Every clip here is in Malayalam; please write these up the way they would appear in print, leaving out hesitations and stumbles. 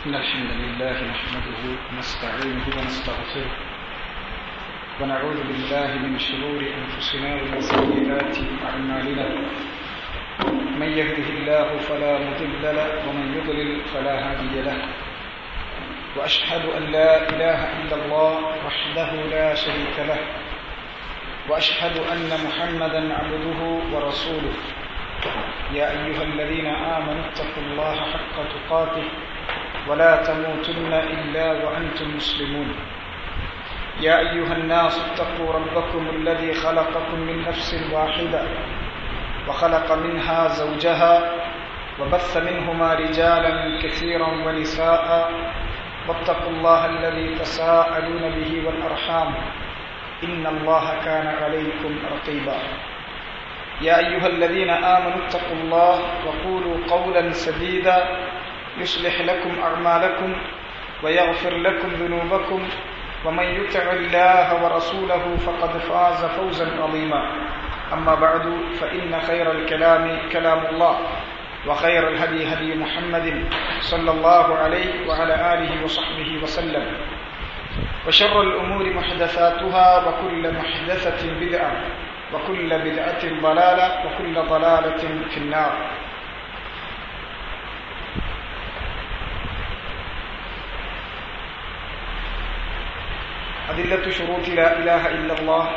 إن الحمد لله نحمده ونستعينه ونستغفره ونعوذ بالله من شرور أنفسنا ومن سيئات أعمالنا من يهده الله فلا مضل له ومن يضلل فلا هادي له وأشهد أن لا إله إلا الله وحده لا شريك له وأشهد أن محمدا عبده ورسوله يا أيها الذين آمنوا اتقوا الله حق تقاته ولا تموتن إلا وأنتم مسلمون يا أيها الناس اتقوا ربكم الذي خلقكم من نفس واحدة وخلق منها زوجها وبث منهما رجالا كثيرا ونساء واتقوا الله الذي تساءلون به والأرحام إن الله كان عليكم رقيبا يا أيها الذين آمنوا اتقوا الله وقولوا قولا سديدا يصلح لكم أعمالكم ويغفر لكم ذنوبكم ومن يطع الله ورسوله فقد فاز فوزا عظيما أما بعد فإن خير الكلام كلام الله وخير الهدي هدي محمد صلى الله عليه وعلى آله وصحبه وسلم وشر الأمور محدثاتها وكل محدثة بدعة وكل بدعة ضلالة وكل ضلالة في النار. അദില്ലത്തു ശുറൂത്തി ലാ ഇലാഹ ഇല്ലല്ലാഹ്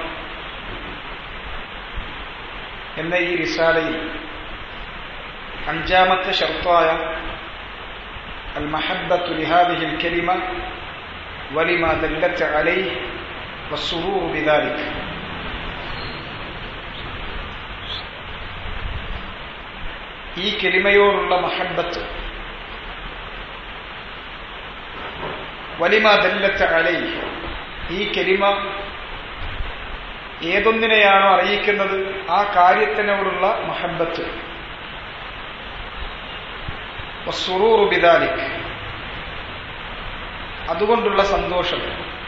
എന്ന ഈ റിസാലയിൽ അഞ്ചാമത്തെ ഷർത്തായ അൽ മഹബ്ബത്തു ലിഹാദിഹിൽ കലിമ വലിമാ ദല്ലത്ത് അലൈഹി വസ്സുറൂറു ബിദാലിക്, ഈ കലിമയോടുള്ള മഹബ്ബത്ത് വലിമാ ദല്ലത്ത് അലൈഹി, ഈ കലിമ ഏതൊന്നിനെയാണോ അറിയിക്കുന്നത് ആ കാര്യത്തിനോടുള്ള മഹബ്ബത്ത്, വസ്സുറൂറു ബിദാലിക്, അതുകൊണ്ടുള്ള സന്തോഷം.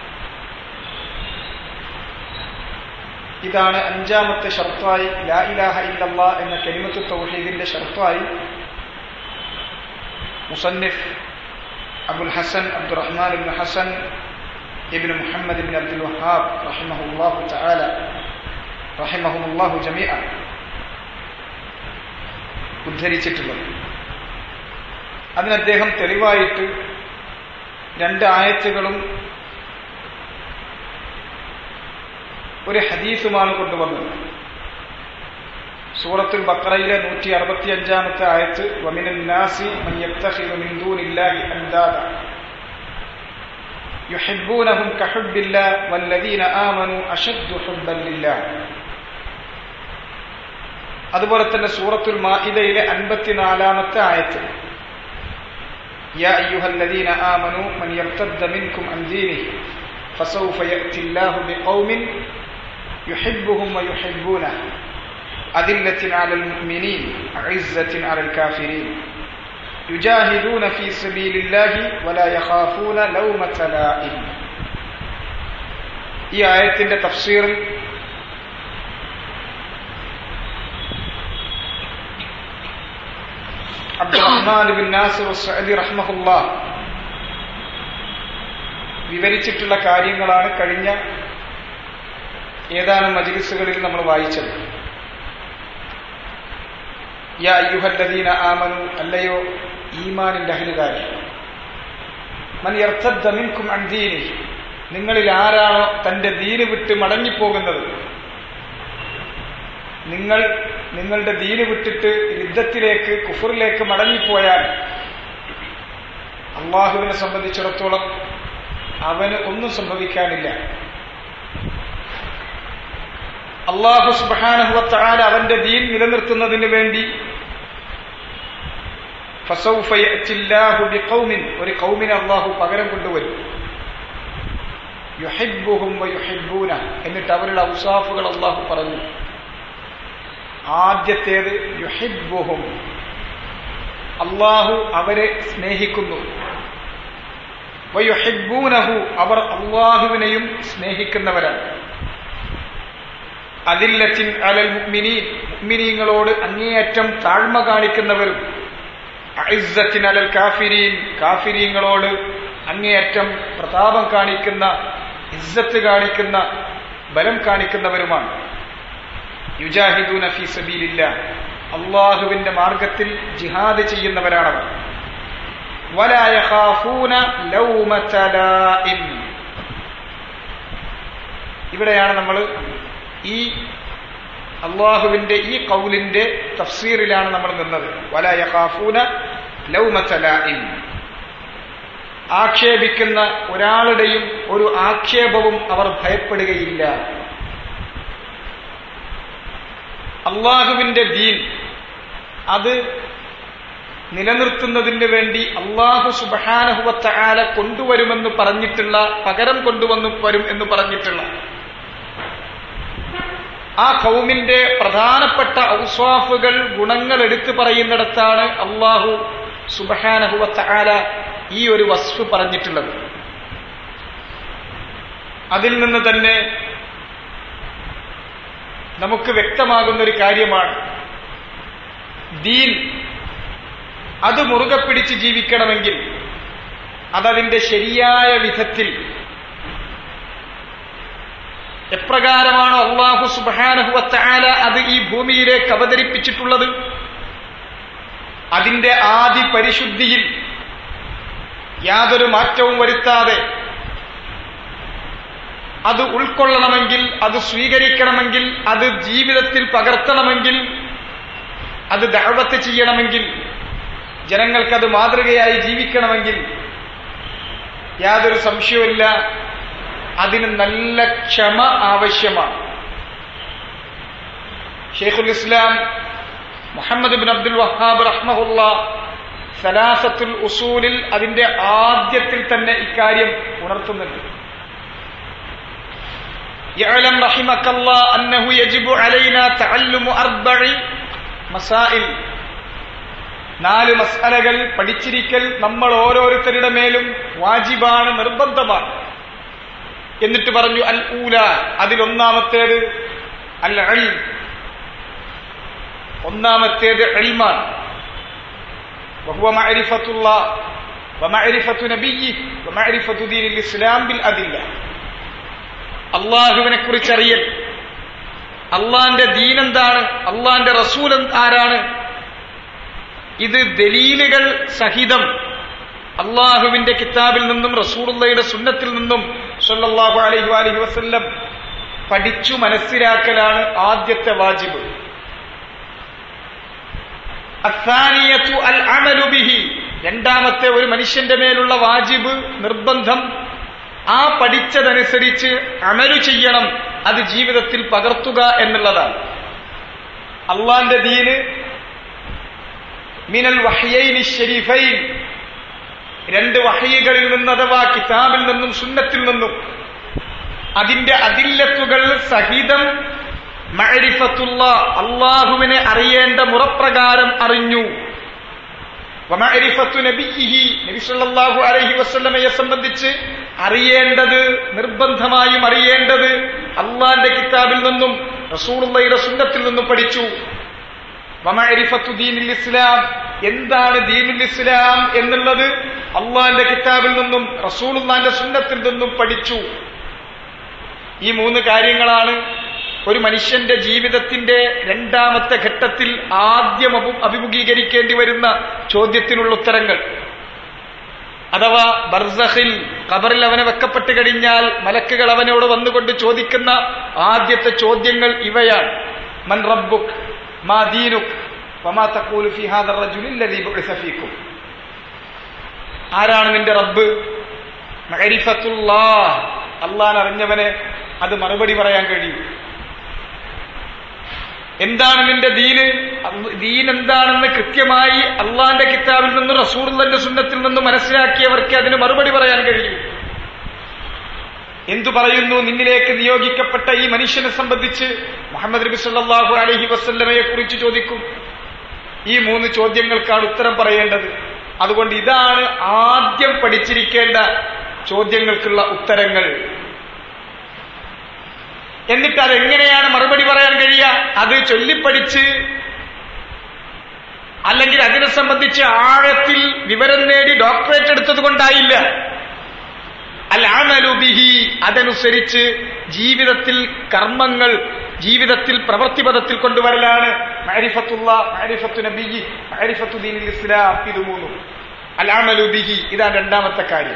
ഇതാണ് അഞ്ചാമത്തെ ഷർത്തായി ലാ ഇലാഹ ഇല്ലല്ലാഹ് എന്ന കലിമത്തു തൗഹീദിന്റെ ഷർത്തായി മുസന്നിഫ് അബുൽ ഹസൻ അബ്ദുറഹ്മാൻ ഇബ്നു ഹസൻ ഇബ്നു മുഹമ്മദ് ഇബ്നു അബ്ദുൽ വഹാബ് റഹിമഹുല്ലാഹു തആല റഹിമഹുമുല്ലാഹു ജമീഅ ഉദ്ധരിച്ചിട്ടുള്ളത്. അതിന് അദ്ദേഹം തെളിവായിട്ട് രണ്ട് ആയത്തുകളും ഒരു ഹദീസുമാണ് കൊണ്ടുവന്നത്. സൂറത്തുൽ ബഖറയിലെ 165-ാമത്തെ ആയത്ത്, വമിനൻ നാസി മൻ യത്തഖിദു മിൻ ദൂനില്ലാഹി അൻദാദ യുഹിബ്ബൂനഹും കഹുബ്ബില്ലാഹി വല്ലദീന ആമനൂ അശദ്ദു ഹുബ്ബൻ ലില്ലാഹ്. അതുപോലെ തന്നെ സൂറത്തുൽ മാഇദയിലെ 54-ാമത്തെ ആയത്ത്, യാ അയ്യുഹല്ലദീന ആമനൂ മൻ യർതദ്ദ മിൻകും അൻ ദീനിഹി ഫസൗഫ യഅതില്ലാഹു ബിഖൗമിൻ യുഹിബ്ബുഹും വയുഹിബ്ബൂനഹു അദില്ലത്തിൻ അലൽ മുഅ്മിനീൻ അഇസ്സത്തിൻ അലൽ കാഫിരീൻ യുജാഹിദൂന ഫീ സബീലില്ലാഹി വലാ യഖാഫൂന ലൗമത ലാഇം. ഈ ആയത്തിന്റെ തഫ്സീറിൽ അബ്ദുറഹ്മാൻ ബിൻ നാസിർ അസ്സഅദി റഹ്മഹുല്ലാഹ് വിവരിച്ചിട്ടുള്ള കാര്യങ്ങളാണ് കഴിഞ്ഞ ഏതാനും മജ്ലിസുകളിൽ നമ്മൾ വായിച്ചത്. യാ അയ്യുഹല്ലദീന ആമനു, അല്ലയോ ഈമാനിന്റെ അഹ്ലുകാരെ, മൻ യർതദ്ദ മിൻകും അൻ ദീനിഹി, നിങ്ങളിൽ ആരാണോ തന്റെ ദീന് വിട്ട് മടങ്ങിപ്പോകുന്നത്, നിങ്ങളുടെ ദീന് വിട്ടിട്ട് യുദ്ധത്തിലേക്ക് കുഫറിലേക്ക് മടങ്ങിപ്പോയാൽ അള്ളാഹുവിനെ സംബന്ധിച്ചിടത്തോളം അവന് ഒന്നും സംഭവിക്കാനില്ല. അല്ലാഹു സുബ്ഹാനഹു വ തആല അവന്റെ ദീൻ നിലനിർത്തുന്നതിന് വേണ്ടി ഫസൗഫ യഅതില്ലാഹു ബിഖൗമിൻ, ഒരു ഖൗമിനെ അല്ലാഹു പകരം കൊണ്ടുവരും. യുഹിബ്ബുഹും വയുഹിബ്ബൂന, എന്നിട്ട് അവരുടെ ഔസാഫുകൾ അല്ലാഹു പറഞ്ഞു. ആദ്യത്തേത് യുഹിബ്ബുഹും, അല്ലാഹു അവരെ സ്നേഹിക്കുന്നു. വയുഹിബ്ബൂനഹു, അവർ അല്ലാഹുവിനെയും സ്നേഹിക്കുന്നവരാണ്. അദില്ലത്തിൻ അലൽ മുഅ്മിനീൻ, മുഅ്മിനീങ്ങളോട് അങ്ങേയറ്റം താഴ്മ കാണിക്കുന്നവരും അഇസ്സത്തിൻ അലൽ കാഫിരീൻ, കാഫിരീങ്ങളോട് അങ്ങേയറ്റം പ്രതാപം കാണിക്കുന്ന, ഇസ്സത്ത് കാണിക്കുന്ന, ബലം കാണിക്കുന്നവരുമാണ്. യുജാഹിദൂന ഫീ സബീലില്ലാഹ്, അല്ലാഹുവിന്റെ മാർഗത്തിൽ ജിഹാദ് ചെയ്യുന്നവരാണവർ. വലാ യഖാഫൂന ലൗമത ലാഇം. ഇവിടെയാണ് നമ്മൾ ഈ അല്ലാഹുവിന്റെ ഈ ഖൗലിന്റെ തഫ്സീറിലാണ് നമ്മൾ നിന്നത്. വലാ യഖാഫൂന ലൗമത ലാഇം, ആക്ഷേപിക്കുന്ന ഒരാളുടെയും ഒരു ആക്ഷേപവും അവർ ഭയപ്പെടുകയില്ല. അള്ളാഹുവിന്റെ ദീൻ അത് നിലനിർത്തുന്നതിന് വേണ്ടി അള്ളാഹു സുബ്ഹാനഹു വ തആല കൊണ്ടുവരുമെന്ന് പറഞ്ഞിട്ടുള്ള, പകരം വരും എന്ന് പറഞ്ഞിട്ടുള്ള ആ ഖൗമിന്റെ പ്രധാനപ്പെട്ട ഔസ്വാഫുകൾ, ഗുണങ്ങൾ എടുത്തു പറയുന്നിടത്താണ് അള്ളാഹു സുബ്ഹാനഹു വ തആല ഈ ഒരു വസ്ഫ് പറഞ്ഞിട്ടുള്ളത്. അതിൽ നിന്ന് തന്നെ നമുക്ക് വ്യക്തമാകുന്നൊരു കാര്യമാണ്, ദീൻ അത് മുറുകെ പിടിച്ച് ജീവിക്കണമെങ്കിൽ അതതിന്റെ ശരിയായ വിധത്തിൽ എപ്രകാരമാണോ അല്ലാഹു സുബ്ഹാനഹു വ തആല അത് ഈ ഭൂമിയിലേക്ക് അവതരിപ്പിച്ചിട്ടുള്ളത്, അതിന്റെ ആദി പരിശുദ്ധിയിൽ യാതൊരു മാറ്റവും വരുത്താതെ അത് ഉൾക്കൊള്ളണമെങ്കിൽ, അത് സ്വീകരിക്കണമെങ്കിൽ, അത് ജീവിതത്തിൽ പകർത്തണമെങ്കിൽ, അത് ദഅവത്ത് ചെയ്യണമെങ്കിൽ, ജനങ്ങൾക്കത് മാതൃകയായി ജീവിക്കണമെങ്കിൽ യാതൊരു സംശയവുമില്ല, അതിന് നല്ല ക്ഷമ ആവശ്യമാണ്. ശൈഖുൽ ഇസ്ലാം മുഹമ്മദ് ഇബ്നു അബ്ദുൽ വഹാബ് റഹ്മഹുല്ലാഹ് സലാസത്തുൽ ഉസൂലിൽ അതിന്റെ ആദ്യത്തിൽ തന്നെ ഇക്കാര്യം ഉണർത്തുന്നുണ്ട്. യഅലം റഹിമക്കല്ലാഹ് അന്നഹു യജിബു അലൈനാ തഅല്ലുമു അർബഇ മസാഇൽ, 4 മസ്അലകൾ പഠിച്ചിരിക്കൽ നമ്മൾ ഓരോരുത്തരുടെ മേലും വാജിബാണ്, നിർബന്ധമാണ്. എന്നിട്ട് പറഞ്ഞു അൽ ഊല, അതിലൊന്നാമത്തേത് അൽ ഇൽം, ഒന്നാമത്തേത് ഇൽമാണ്. വഹുവ മഅരിഫത്തുല്ലാഹ് വമഅരിഫത്തു നബിയ്യിഹി വമഅരിഫത്തു ദീനിൽ ഇസ്ലാം ബിൽ അദില്ല, അള്ളാഹുവിനെ കുറിച്ചറിയൽ, അള്ളാന്റെ ദീൻ എന്താണ്, അള്ളാന്റെ റസൂൽ ആരാണ്, ഇത് ദലീലുകൾ സഹിതം അള്ളാഹുവിന്റെ കിതാബിൽ നിന്നും റസൂലുള്ളാഹിയുടെ സുന്നത്തിൽ നിന്നും സ്വല്ലല്ലാഹു അലൈഹി വസല്ലം പഠിച്ചു മനസ്സിലാക്കലാണ് ആദ്യത്തെ വാജിബ്. അസ്സാനിയതു അൽ അമലു ബിഹി, രണ്ടാമത്തെ ഒരു മനുഷ്യന്റെ മേലുള്ള വാജിബ്, നിർബന്ധം, ആ പഠിച്ചതനുസരിച്ച് അമലു ചെയ്യണം, അത് ജീവിതത്തിൽ പകർത്തുക എന്നുള്ളതാണ്. അള്ളാന്റെ ദീന് മിനൽ വഹ്യൈനി ശരീഫൈൻ, 2 വഹ്യികളിൽ നിന്ന് അഥവാ കിതാബിൽ നിന്നും സുന്നത്തിൽ നിന്നും അതിന്റെ അദില്ലത്തുകൾ സഹിതം മഅരിഫത്തുല്ലാഹ്, അല്ലാഹുവിനെ അറിയേണ്ട മുറപ്രകാരം അറിഞ്ഞു. വമഅരിഫത്തു നബിയ്യിഹി, നബി സല്ലല്ലാഹു അലൈഹി വസല്ലമയെ സംബന്ധിച്ച് അറിയേണ്ടത്, നിർബന്ധമായും അറിയേണ്ടത് അള്ളാന്റെ കിതാബിൽ നിന്നും റസൂലുള്ളാഹിയുടെ സുന്നത്തിൽ നിന്നും പഠിച്ചു. വമഅരിഫത്തു ദീനിൽ ഇസ്ലാം, എന്താണ് ദീനുൽ ഇസ്ലാം എന്നുള്ളത് അള്ളാന്റെ കിതാബിൽ നിന്നും റസൂലുള്ളാഹിന്റെ സുന്നത്തിൽ നിന്നും പഠിച്ചു. ഈ 3 കാര്യങ്ങളാണ് ഒരു മനുഷ്യന്റെ ജീവിതത്തിന്റെ രണ്ടാമത്തെ ഘട്ടത്തിൽ ആദ്യം അഭിമുഖീകരിക്കേണ്ടി വരുന്ന ചോദ്യത്തിനുള്ള ഉത്തരങ്ങൾ. അഥവാ ബർസഖിൽ, ഖബറിൽ അവനെ വെക്കപ്പെട്ട് കഴിഞ്ഞാൽ മലക്കുകൾ അവനോട് വന്നുകൊണ്ട് ചോദിക്കുന്ന ആദ്യത്തെ ചോദ്യങ്ങൾ ഇവയാണ്: മൻ റബ്ബുക്, മാ ദീനുക്, വമാ തഖൂലു ഫീ ഹാദർ റജുലി അല്ലദീ ബുഇസ ഫീകും. ആരാണ് നിന്റെ റബ്ബ്? മഅരിഫത്തുല്ലാഹ്, അല്ലാഹനെ അറിഞ്ഞവനെ അത് മറുപടി പറയാൻ കഴിയും. എന്താണ് നിന്റെ ദീന്? ദീൻ എന്താണെന്ന് കൃത്യമായി അള്ളാന്റെ കിതാബിൽ നിന്ന് റസൂലുള്ളാഹിന്റെ സുന്നത്തിൽ നിന്ന് മനസ്സിലാക്കിയവർക്ക് അതിന് മറുപടി പറയാൻ കഴിയും. എന്തു പറയുന്നു നിന്നിലേക്ക് നിയോഗിക്കപ്പെട്ട ഈ മനുഷ്യനെ സംബന്ധിച്ച്? മുഹമ്മദ് നബി സല്ലല്ലാഹു അലൈഹി വസല്ലമയെ കുറിച്ച് ചോദിക്കും. ഈ 3 ചോദ്യങ്ങൾക്കാണ് ഉത്തരം പറയേണ്ടത്. അതുകൊണ്ട് ഇതാണ് ആദ്യം പഠിച്ചിരിക്കേണ്ട ചോദ്യങ്ങൾക്കുള്ള ഉത്തരങ്ങൾ. എന്നിട്ട് അതെങ്ങനെയാണ് മറുപടി പറയാൻ കഴിയുക? അത് ചൊല്ലിപ്പഠിച്ച് അല്ലെങ്കിൽ അതിനെ സംബന്ധിച്ച് ആഴത്തിൽ വിവരം നേടി ഡോക്ടറേറ്റ് എടുത്തത് കൊണ്ടായില്ല. അൽ അമലു ബിഹി, അതനുസരിച്ച് ജീവിതത്തിൽ കർമ്മങ്ങൾ, ജീവിതത്തിൽ പ്രവൃത്തിപഥത്തിൽ കൊണ്ടുവരലാണ് മഅരിഫത്തുല്ലാഹ്, മഅരിഫത്തു നബിയ്യി, മഅരിഫത്തു ദീനിൽ ഇസ്ലാം. ഇത് മൂന്നും അൽ അമലു ബിഹി, ഇതാണ് രണ്ടാമത്തെ കാര്യം.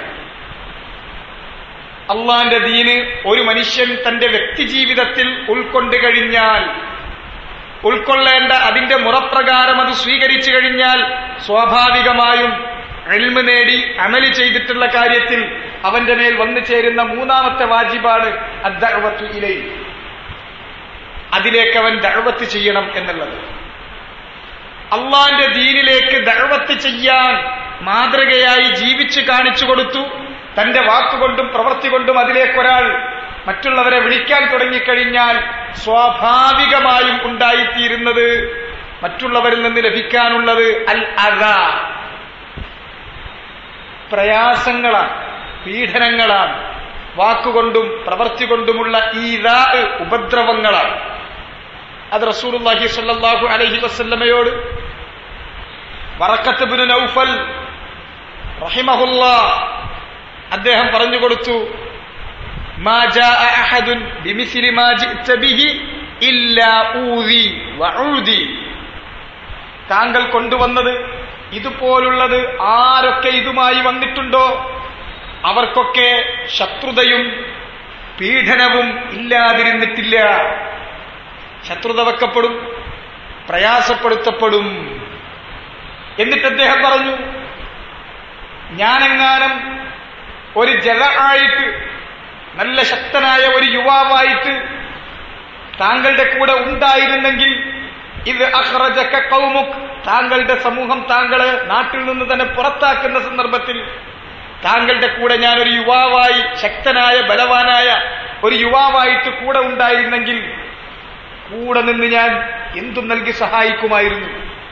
അള്ളാന്റെ ദീന് ഒരു മനുഷ്യൻ തന്റെ വ്യക്തി ജീവിതത്തിൽ ഉൾക്കൊണ്ടു കഴിഞ്ഞാൽ, ഉൾക്കൊള്ളേണ്ട അതിന്റെ മുറപ്രകാരം അത് സ്വീകരിച്ചു കഴിഞ്ഞാൽ സ്വാഭാവികമായും ഇൽമ് നേടി അമല് ചെയ്തിട്ടുള്ള കാര്യത്തിൽ അവന്റെ മേൽ വന്നു ചേരുന്ന മൂന്നാമത്തെ വാജിബാണ് അദ്ദഅവത്തു ഇലൈഹി, അതിലേക്ക് അവൻ ദഅവത്ത് ചെയ്യണം എന്നുള്ളത്. അള്ളാന്റെ ദീനിലേക്ക് ദഅവത്ത് ചെയ്യാൻ മാതൃകയായി ജീവിച്ച് കാണിച്ചു കൊടുത്തു. തന്റെ വാക്കുകൊണ്ടും പ്രവൃത്തി കൊണ്ടും അതിലേക്കൊരാൾ മറ്റുള്ളവരെ വിളിക്കാൻ തുടങ്ങിക്കഴിഞ്ഞാൽ സ്വാഭാവികമായും ഉണ്ടായിത്തീരുന്നത്, മറ്റുള്ളവരിൽ നിന്ന് ലഭിക്കാനുള്ളത് അൽ അദാ, പ്രയാസങ്ങളാണ്, പീഡനങ്ങളാണ്. വാക്കുകൊണ്ടും പ്രവൃത്തി കൊണ്ടുമുള്ള ഈദാ, ഉപദ്രവങ്ങളാണ്. അത് റസൂലുള്ളാഹി സ്വല്ലല്ലാഹു അലൈഹി വസല്ലമയോട് വറഖത്ത് ഇബ്നു നൗഫൽ റഹിമഹുല്ലാഹ് അദ്ദേഹം പറഞ്ഞു കൊടുത്തു, മാ ജാഅ അഹദുൻ ബിമിസ്ലി മാ ജിഅത ബിഹി ഇല്ലാ ഊദി വഊദി, താങ്കൾ കൊണ്ടുവന്നത് ഇതുപോലുള്ളത് ആരൊക്കെ ഇതുമായി വന്നിട്ടുണ്ടോ അവർക്കൊക്കെ ശത്രുതയും പീഡനവും ഇല്ലാതിരുന്നിട്ടില്ല. ശത്രുത വെക്കപ്പെടും, പ്രയാസപ്പെടുത്തപ്പെടും. എന്നിട്ട് അദ്ദേഹം പറഞ്ഞു, ഞാനെങ്ങാനും ഒരു ജലആയിട്ട്, നല്ല ശക്തനായ ഒരു യുവാവായിട്ട് താങ്കളുടെ കൂടെ ഉണ്ടായിരുന്നെങ്കിൽ, ഇത് അഖ്റജക ഖൗമുക്, താങ്കളുടെ സമൂഹം താങ്കളെ നാട്ടിൽ നിന്ന് തന്നെ പുറത്താക്കുന്ന സന്ദർഭത്തിൽ താങ്കളുടെ കൂടെ ഞാനൊരു യുവാവായി, ശക്തനായ ബലവാനായ ഒരു യുവാവായിട്ട് കൂടെ ഉണ്ടായിരുന്നെങ്കിൽ കൂടെ നിന്ന് ഞാൻ എന്തും നൽകി സഹായിക്കുമായിരുന്നു.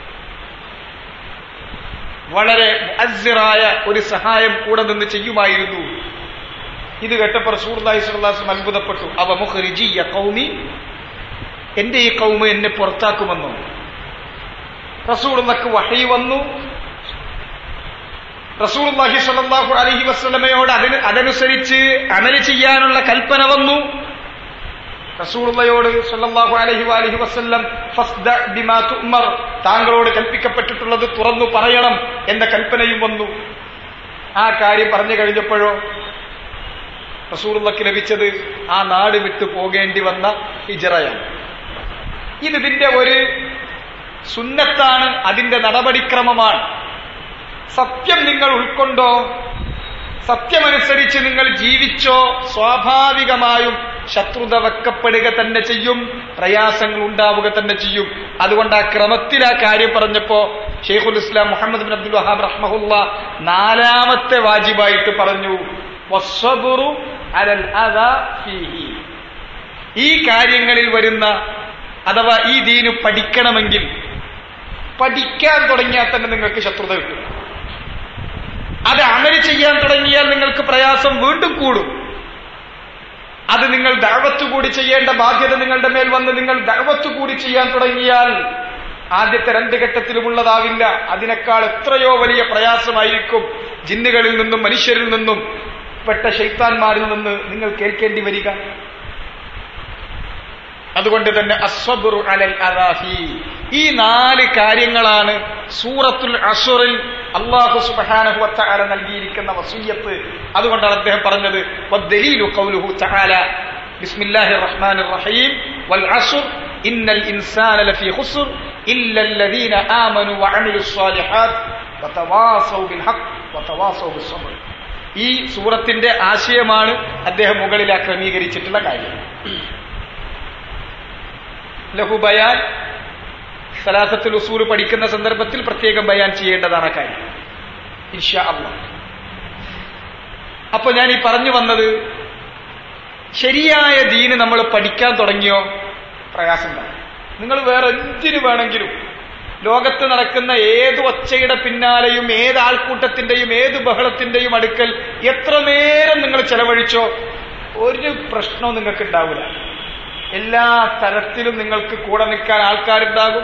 വളരെ മുഅസ്സിറായ ഒരു സഹായം കൂടെ നിന്ന് ചെയ്യുമായിരുന്നു. ഇത് കേട്ടപ്പോൾ റസൂലുള്ളാഹി സ്വല്ലല്ലാഹു അലൈഹി വസല്ലം അത്ഭുതപ്പെട്ടു. അവ മുഖ്രിജിയ ഖൗമി, എന്റെ ഈ ഖൗമ് എന്നെ പുറത്താക്കുമെന്നോ? റസൂലുള്ളാഹിക്ക് വഹി വന്നു. റസൂലുള്ളാഹി സ്വല്ലല്ലാഹു അലൈഹി വസല്ലമയോട് അതനുസരിച്ച് അമല് ചെയ്യാനുള്ള കൽപ്പന വന്നു. റസൂലുള്ളാഹിയോട് സ്വല്ലല്ലാഹു അലൈഹി വസല്ലം ഫസ്ദ ബിമാ തുഅ്മർ, താങ്കളോട് കൽപ്പിക്കപ്പെട്ടിട്ടുള്ളത് തുറന്നു പറയണം എന്ന കൽപ്പനയും വന്നു. ആ കാര്യം പറഞ്ഞു കഴിഞ്ഞപ്പോഴോ റസൂലുള്ളാഹിക്ക് ലഭിച്ചത് ആ നാട് വിട്ടു പോകേണ്ടി വന്ന ഹിജ്റയാണ്. ഇതിന്റെ ഒരു സുന്നത്താണ്, അതിന്റെ നടപടിക്രമമാണ്. സത്യം നിങ്ങൾ ഉൾക്കൊണ്ടോ, സത്യമനുസരിച്ച് നിങ്ങൾ ജീവിച്ചോ, സ്വാഭാവികമായും ശത്രുത വെക്കപ്പെടുക തന്നെ ചെയ്യും, പ്രയാസങ്ങൾ ഉണ്ടാവുക തന്നെ ചെയ്യും. അതുകൊണ്ട് ആ ക്രമത്തിൽ ആ കാര്യം പറഞ്ഞപ്പോ ശൈഖുൽ ഇസ്ലാം മുഹമ്മദ് ബിൻ അബ്ദുൽ വഹാബ് റഹ്മഹുല്ലാഹ് നാലാമത്തെ വാജിബായിട്ട് പറഞ്ഞു, വസ്സബ്റു അലൽ അദാ ഫീഹി. ഈ കാര്യങ്ങളിൽ വരുന്ന, അഥവാ ഈ ദീന് പഠിക്കണമെങ്കിൽ പഠിക്കാൻ തുടങ്ങിയാൽ തന്നെ നിങ്ങൾക്ക് ശത്രുത കിട്ടും. അത് അമല് ചെയ്യാൻ തുടങ്ങിയാൽ നിങ്ങൾക്ക് പ്രയാസം വീണ്ടും കൂടും. അത് നിങ്ങൾ ദഅവത്ത് കൂടി ചെയ്യേണ്ട ബാധ്യത നിങ്ങളുടെ മേൽ വന്ന് നിങ്ങൾ ദഅവത്ത് കൂടി ചെയ്യാൻ തുടങ്ങിയാൽ ആദ്യത്തെ 2 ഘട്ടത്തിലുമുള്ളതാവില്ല. അതിനേക്കാൾ എത്രയോ വലിയ പ്രയാസമായിരിക്കും ജിന്നുകളിൽ നിന്നും മനുഷ്യരിൽ നിന്നും പെട്ട ശൈത്താന്മാരിൽ നിന്ന് നിങ്ങൾ കേൾക്കേണ്ടി വരിക. അതുകൊണ്ട് തന്നെ അസ്സബ്റു അലൽ അദാഫി, ഈ 4 കാര്യങ്ങളാണ് സൂറത്തുൽ അശ്റിൽ അല്ലാഹു സുബ്ഹാനഹു വ തആല നൽകിയിരിക്കുന്ന വസിയ്യത്ത്. അതുകൊണ്ടാണ് അദ്ദേഹം പറഞ്ഞത്, വദ്ദലീലു ഖൗലുഹു തആല ബിസ്മില്ലാഹിർ റഹ്മാനിർ റഹീം വൽ അശ്ർ ഇന്നൽ ഇൻസാന ലഫീ ഖുസ്ർ ഇല്ലൽ ലദീന ആമനു വഅമിലുസ് സ്വാലിഹാത്ത് വതവാസൗ ബിൽ ഹഖ് വതവാസൗ ബിസ് സബ്ർ. ഈ സൂറത്തിന്റെ ആശയമാണ് അദ്ദേഹം മുകളിൽ ക്രമീകരിച്ചിട്ടുള്ള കാര്യം. ലഹു ബയാൻ, സലാസത്തുൽ ഉസൂൽ പഠിക്കുന്ന സന്ദർഭത്തിൽ പ്രത്യേകം ബയാൻ ചെയ്യേണ്ടതാണ് കാര്യം ഇൻഷാ അല്ലാഹ്. അപ്പൊ ഞാൻ ഈ പറഞ്ഞു വന്നത്, ശരിയായ ദീന് നമ്മൾ പഠിക്കാൻ തുടങ്ങിയോ പ്രയാസം ഉണ്ടാകും. നിങ്ങൾ വേറെ എന്തിനു വേണമെങ്കിലും ലോകത്ത് നടക്കുന്ന ഏത് ഒച്ചയുടെ പിന്നാലെയും ഏത് ആൾക്കൂട്ടത്തിന്റെയും ഏത് ബഹളത്തിന്റെയും അടുക്കൽ എത്ര നേരം നിങ്ങൾ ചെലവഴിച്ചോ ഒരു പ്രശ്നവും നിങ്ങൾക്ക് ഉണ്ടാവില്ല. എല്ലാ തരത്തിലും നിങ്ങൾക്ക് കൂടെ നിൽക്കാൻ ആൾക്കാരുണ്ടാകും,